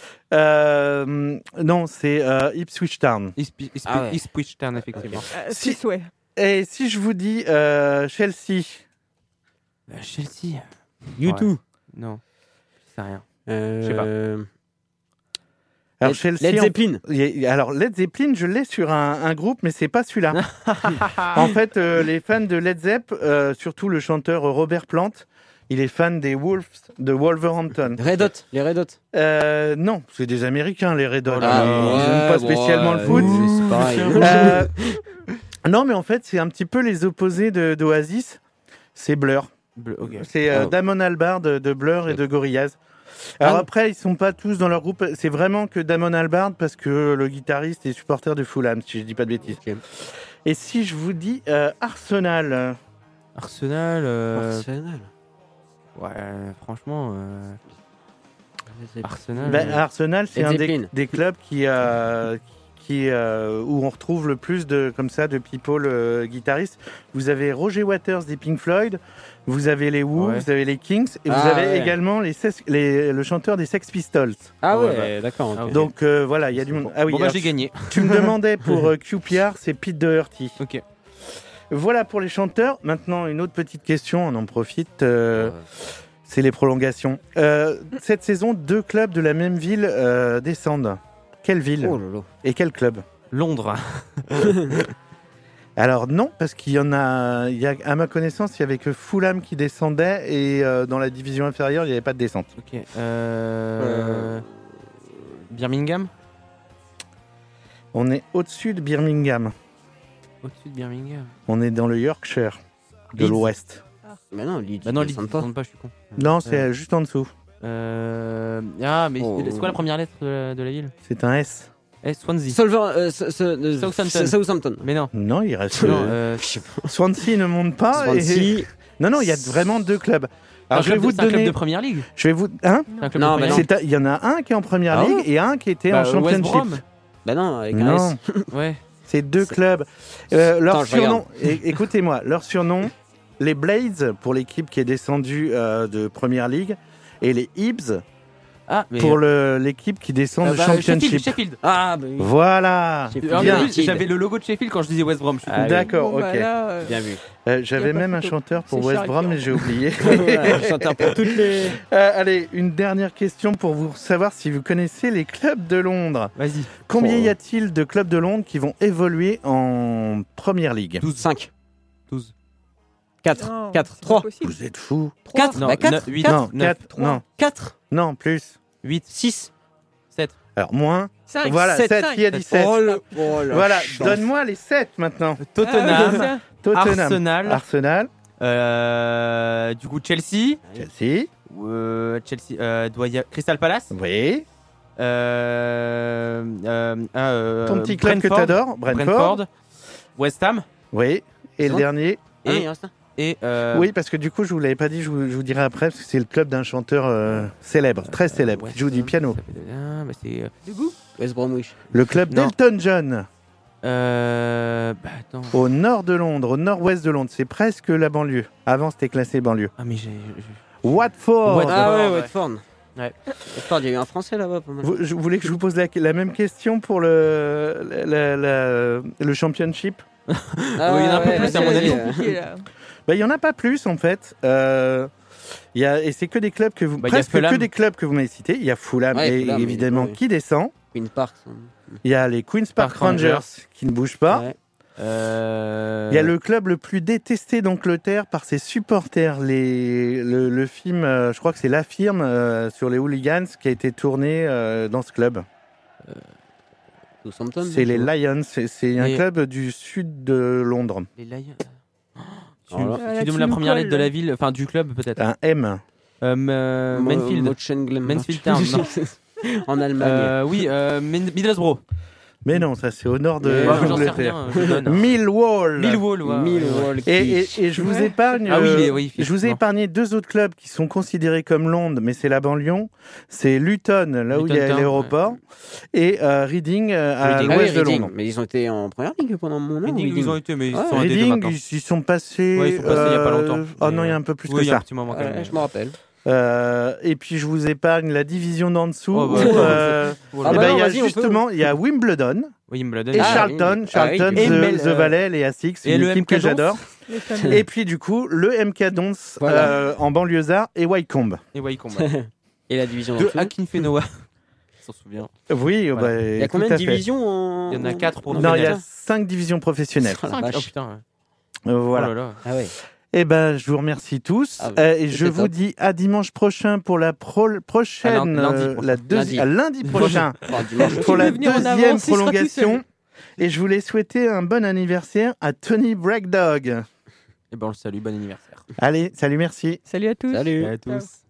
Speaker 4: Non, c'est Ipswich Town.
Speaker 5: Ipswich Town, effectivement.
Speaker 4: Et si je vous dis Chelsea.
Speaker 5: Chelsea.
Speaker 6: U2.
Speaker 5: Non, c'est rien. Je sais pas.
Speaker 4: Alors, Chelsea,
Speaker 6: Led Zeppelin.
Speaker 4: Alors, Led Zeppelin, je l'ai sur un groupe, mais c'est pas celui-là. En fait, les fans de Led Zepp, surtout le chanteur Robert Plant, il est fan des Wolves de Wolverhampton.
Speaker 6: Red Hot, les Red Hot.
Speaker 4: Non, c'est des Américains, les Red Hot.
Speaker 6: Ils
Speaker 4: n'aiment pas spécialement le foot.
Speaker 6: C'est pareil.
Speaker 4: Non, mais en fait, c'est un petit peu les opposés d'Oasis. C'est Blur.
Speaker 5: Okay.
Speaker 4: C'est Damon Albarn de Blur et de Gorillaz. Alors après, ils sont pas tous dans leur groupe. C'est vraiment que Damon Albarn parce que le guitariste est supporter de Fulham, si je dis pas de bêtises. Okay. Et si je vous dis Arsenal.
Speaker 5: Arsenal. Ouais, franchement. Arsenal.
Speaker 4: Arsenal, c'est un des clubs où on retrouve le plus de people guitaristes. Vous avez Roger Waters des Pink Floyd, vous avez les Who, vous avez les Kings, et vous avez également le chanteur des Sex Pistols.
Speaker 6: Ah ouais, d'accord. Okay.
Speaker 4: Donc voilà, il y a du monde. Ah oui,
Speaker 5: bon, j'ai gagné.
Speaker 4: Tu me demandais pour QPR, c'est Pete Doherty.
Speaker 5: Ok.
Speaker 4: Voilà pour les chanteurs. Maintenant, une autre petite question, on en profite. C'est les prolongations. Cette saison, 2 clubs de la même ville descendent. Quelle ville et quel club ?
Speaker 5: Londres.
Speaker 4: Alors non, parce qu'il y en a, à ma connaissance, il n'y avait que Fulham qui descendait et dans la division inférieure, il n'y avait pas de descente.
Speaker 5: Ok. Birmingham ?
Speaker 4: On est au-dessus de Birmingham.
Speaker 5: Au-dessus de Birmingham.
Speaker 4: On est dans le Yorkshire de l'Ouest.
Speaker 6: Mais non, Leeds,
Speaker 5: Leeds ne descend pas, je suis con.
Speaker 4: Non, c'est juste en dessous.
Speaker 5: Mais c'est quoi la première lettre de la ville ?
Speaker 4: C'est un S.
Speaker 5: Swansea.
Speaker 6: Southampton.
Speaker 5: Mais non.
Speaker 4: Non, il reste. Swansea ne monte pas.
Speaker 6: Swansea.
Speaker 4: Non, il y a vraiment 2 clubs. Alors, je vais vous donner.
Speaker 5: Un club de première ligue.
Speaker 4: Je vais vous. Hein ?
Speaker 6: Non,
Speaker 4: il y en a un qui est en première ligue et un qui était en championship.
Speaker 6: Bah non, avec un S.
Speaker 5: Ouais.
Speaker 4: C'est 2 clubs. Leur surnom. Écoutez-moi, leur surnom. Les Blades pour l'équipe qui est descendue de première ligue et les Hibs pour l'équipe qui descend de Championship.
Speaker 5: Sheffield.
Speaker 4: Voilà.
Speaker 5: J'avais le logo de Sheffield quand je disais West Brom.
Speaker 4: D'accord,
Speaker 9: Bon,
Speaker 4: ok.
Speaker 6: Bien vu.
Speaker 4: J'avais même un chanteur pour West Brom, mais j'ai oublié.
Speaker 6: Un chanteur pour toutes les.
Speaker 4: Allez, une dernière question pour vous savoir si vous connaissez les clubs de Londres.
Speaker 5: Vas-y.
Speaker 4: Combien y a-t-il de clubs de Londres qui vont évoluer en Première Ligue ?
Speaker 6: 5.
Speaker 5: 12.
Speaker 6: 4, 4, 3.
Speaker 4: Vous êtes fous.
Speaker 6: 4,
Speaker 5: Non,
Speaker 6: 4,
Speaker 5: 8,
Speaker 4: Non, 4, non.
Speaker 6: 4,
Speaker 4: Non, plus.
Speaker 5: 8,
Speaker 6: 6.
Speaker 5: 7.
Speaker 4: Alors, moins.
Speaker 9: 5,
Speaker 4: Voilà, 7, qui a dit 7 Voilà,
Speaker 6: chance.
Speaker 4: donne-moi les 7 maintenant.
Speaker 5: Tottenham,
Speaker 4: Tottenham.
Speaker 5: Arsenal.
Speaker 4: Arsenal.
Speaker 5: Du coup, Chelsea.
Speaker 4: Chelsea.
Speaker 5: Doit y... Crystal Palace.
Speaker 4: Oui. Ton petit club que
Speaker 5: Brentford.
Speaker 4: t'adores, Brentford.
Speaker 5: West Ham.
Speaker 4: Oui. Et le dernier.
Speaker 5: Oui,
Speaker 4: parce que du coup, je vous l'avais pas dit, je vous dirai après, parce que c'est le club d'un chanteur célèbre, très célèbre, qui joue du piano.
Speaker 6: West Bromwich.
Speaker 4: Le club d'Elton John.
Speaker 5: Attends.
Speaker 4: Au nord de Londres, au nord-ouest de Londres. C'est presque la banlieue. Avant, c'était classé banlieue.
Speaker 5: Ah, mais
Speaker 4: Watford.
Speaker 6: Watford. Ouais. Watford, il y a eu un Français là-bas.
Speaker 4: Je voulais que je vous pose la même question pour le championship.
Speaker 5: Oui, il y en a un peu plus, à mon avis.
Speaker 4: Il y en a pas plus, en fait. Et c'est que des clubs que vous... presque que des clubs que vous m'avez cités. Il y a Fulham, évidemment, qui descend.
Speaker 6: Queen's Park.
Speaker 4: Il y a les Queen's Park Rangers qui ne bougent pas. Ouais. Il y a le club le plus détesté d'Angleterre par ses supporters. Le film, je crois que c'est La Firme sur les hooligans qui a été tourné dans ce club. C'est les Lions. C'est un club du sud de Londres.
Speaker 5: Les Lions. Tu donnes la première lettre de la ville, enfin du club peut-être.
Speaker 4: Un M.
Speaker 5: Mansfield. Mansfield Town.
Speaker 6: En Allemagne.
Speaker 5: Oui, Middlesbrough.
Speaker 4: Mais non, ça c'est au nord de l'Angleterre. Millwall.
Speaker 5: Millwall.
Speaker 4: Et je vous épargne. Je vous ai épargné 2 autres clubs qui sont considérés comme Londres, mais c'est la banlieue. C'est Luton, là où il y a l'aéroport, et Reading à l'ouest de Londres.
Speaker 6: Mais ils ont été en première ligue pendant mon an.
Speaker 5: Reading, ils ont été, mais
Speaker 4: Reading, ils sont passés.
Speaker 5: Ouais, ils sont passés il y a pas longtemps.
Speaker 4: Oh non, il y a un peu plus que ça.
Speaker 5: Il y a un petit moment quand même.
Speaker 6: Je me rappelle.
Speaker 4: Et puis je vous épargne la division d'en dessous. Il y a Wimbledon et Charlton, The Valley, les Asics, c'est une équipe que j'adore. Et puis du coup le MK Dons en banlieusard et Wycombe.
Speaker 6: Et la division
Speaker 5: de Akinfenoa. S'en souvient.
Speaker 4: Oui,
Speaker 6: il y a combien de divisions
Speaker 5: Il y en a 4 professionnelles.
Speaker 4: Non, il y a 5 divisions professionnelles.
Speaker 5: 5 Oh putain.
Speaker 4: Voilà.
Speaker 5: Oh là là.
Speaker 6: Ah ouais.
Speaker 4: Eh ben, je vous remercie tous et je vous dis à dimanche prochain pour la prochaine, lundi prochain pour la deuxième prolongation. Et je voulais souhaiter un bon anniversaire à Tony Breakdog.
Speaker 5: Et ben on le salue, bon anniversaire.
Speaker 4: Allez, salut, merci.
Speaker 9: Salut à tous.
Speaker 6: Salut
Speaker 5: à tous.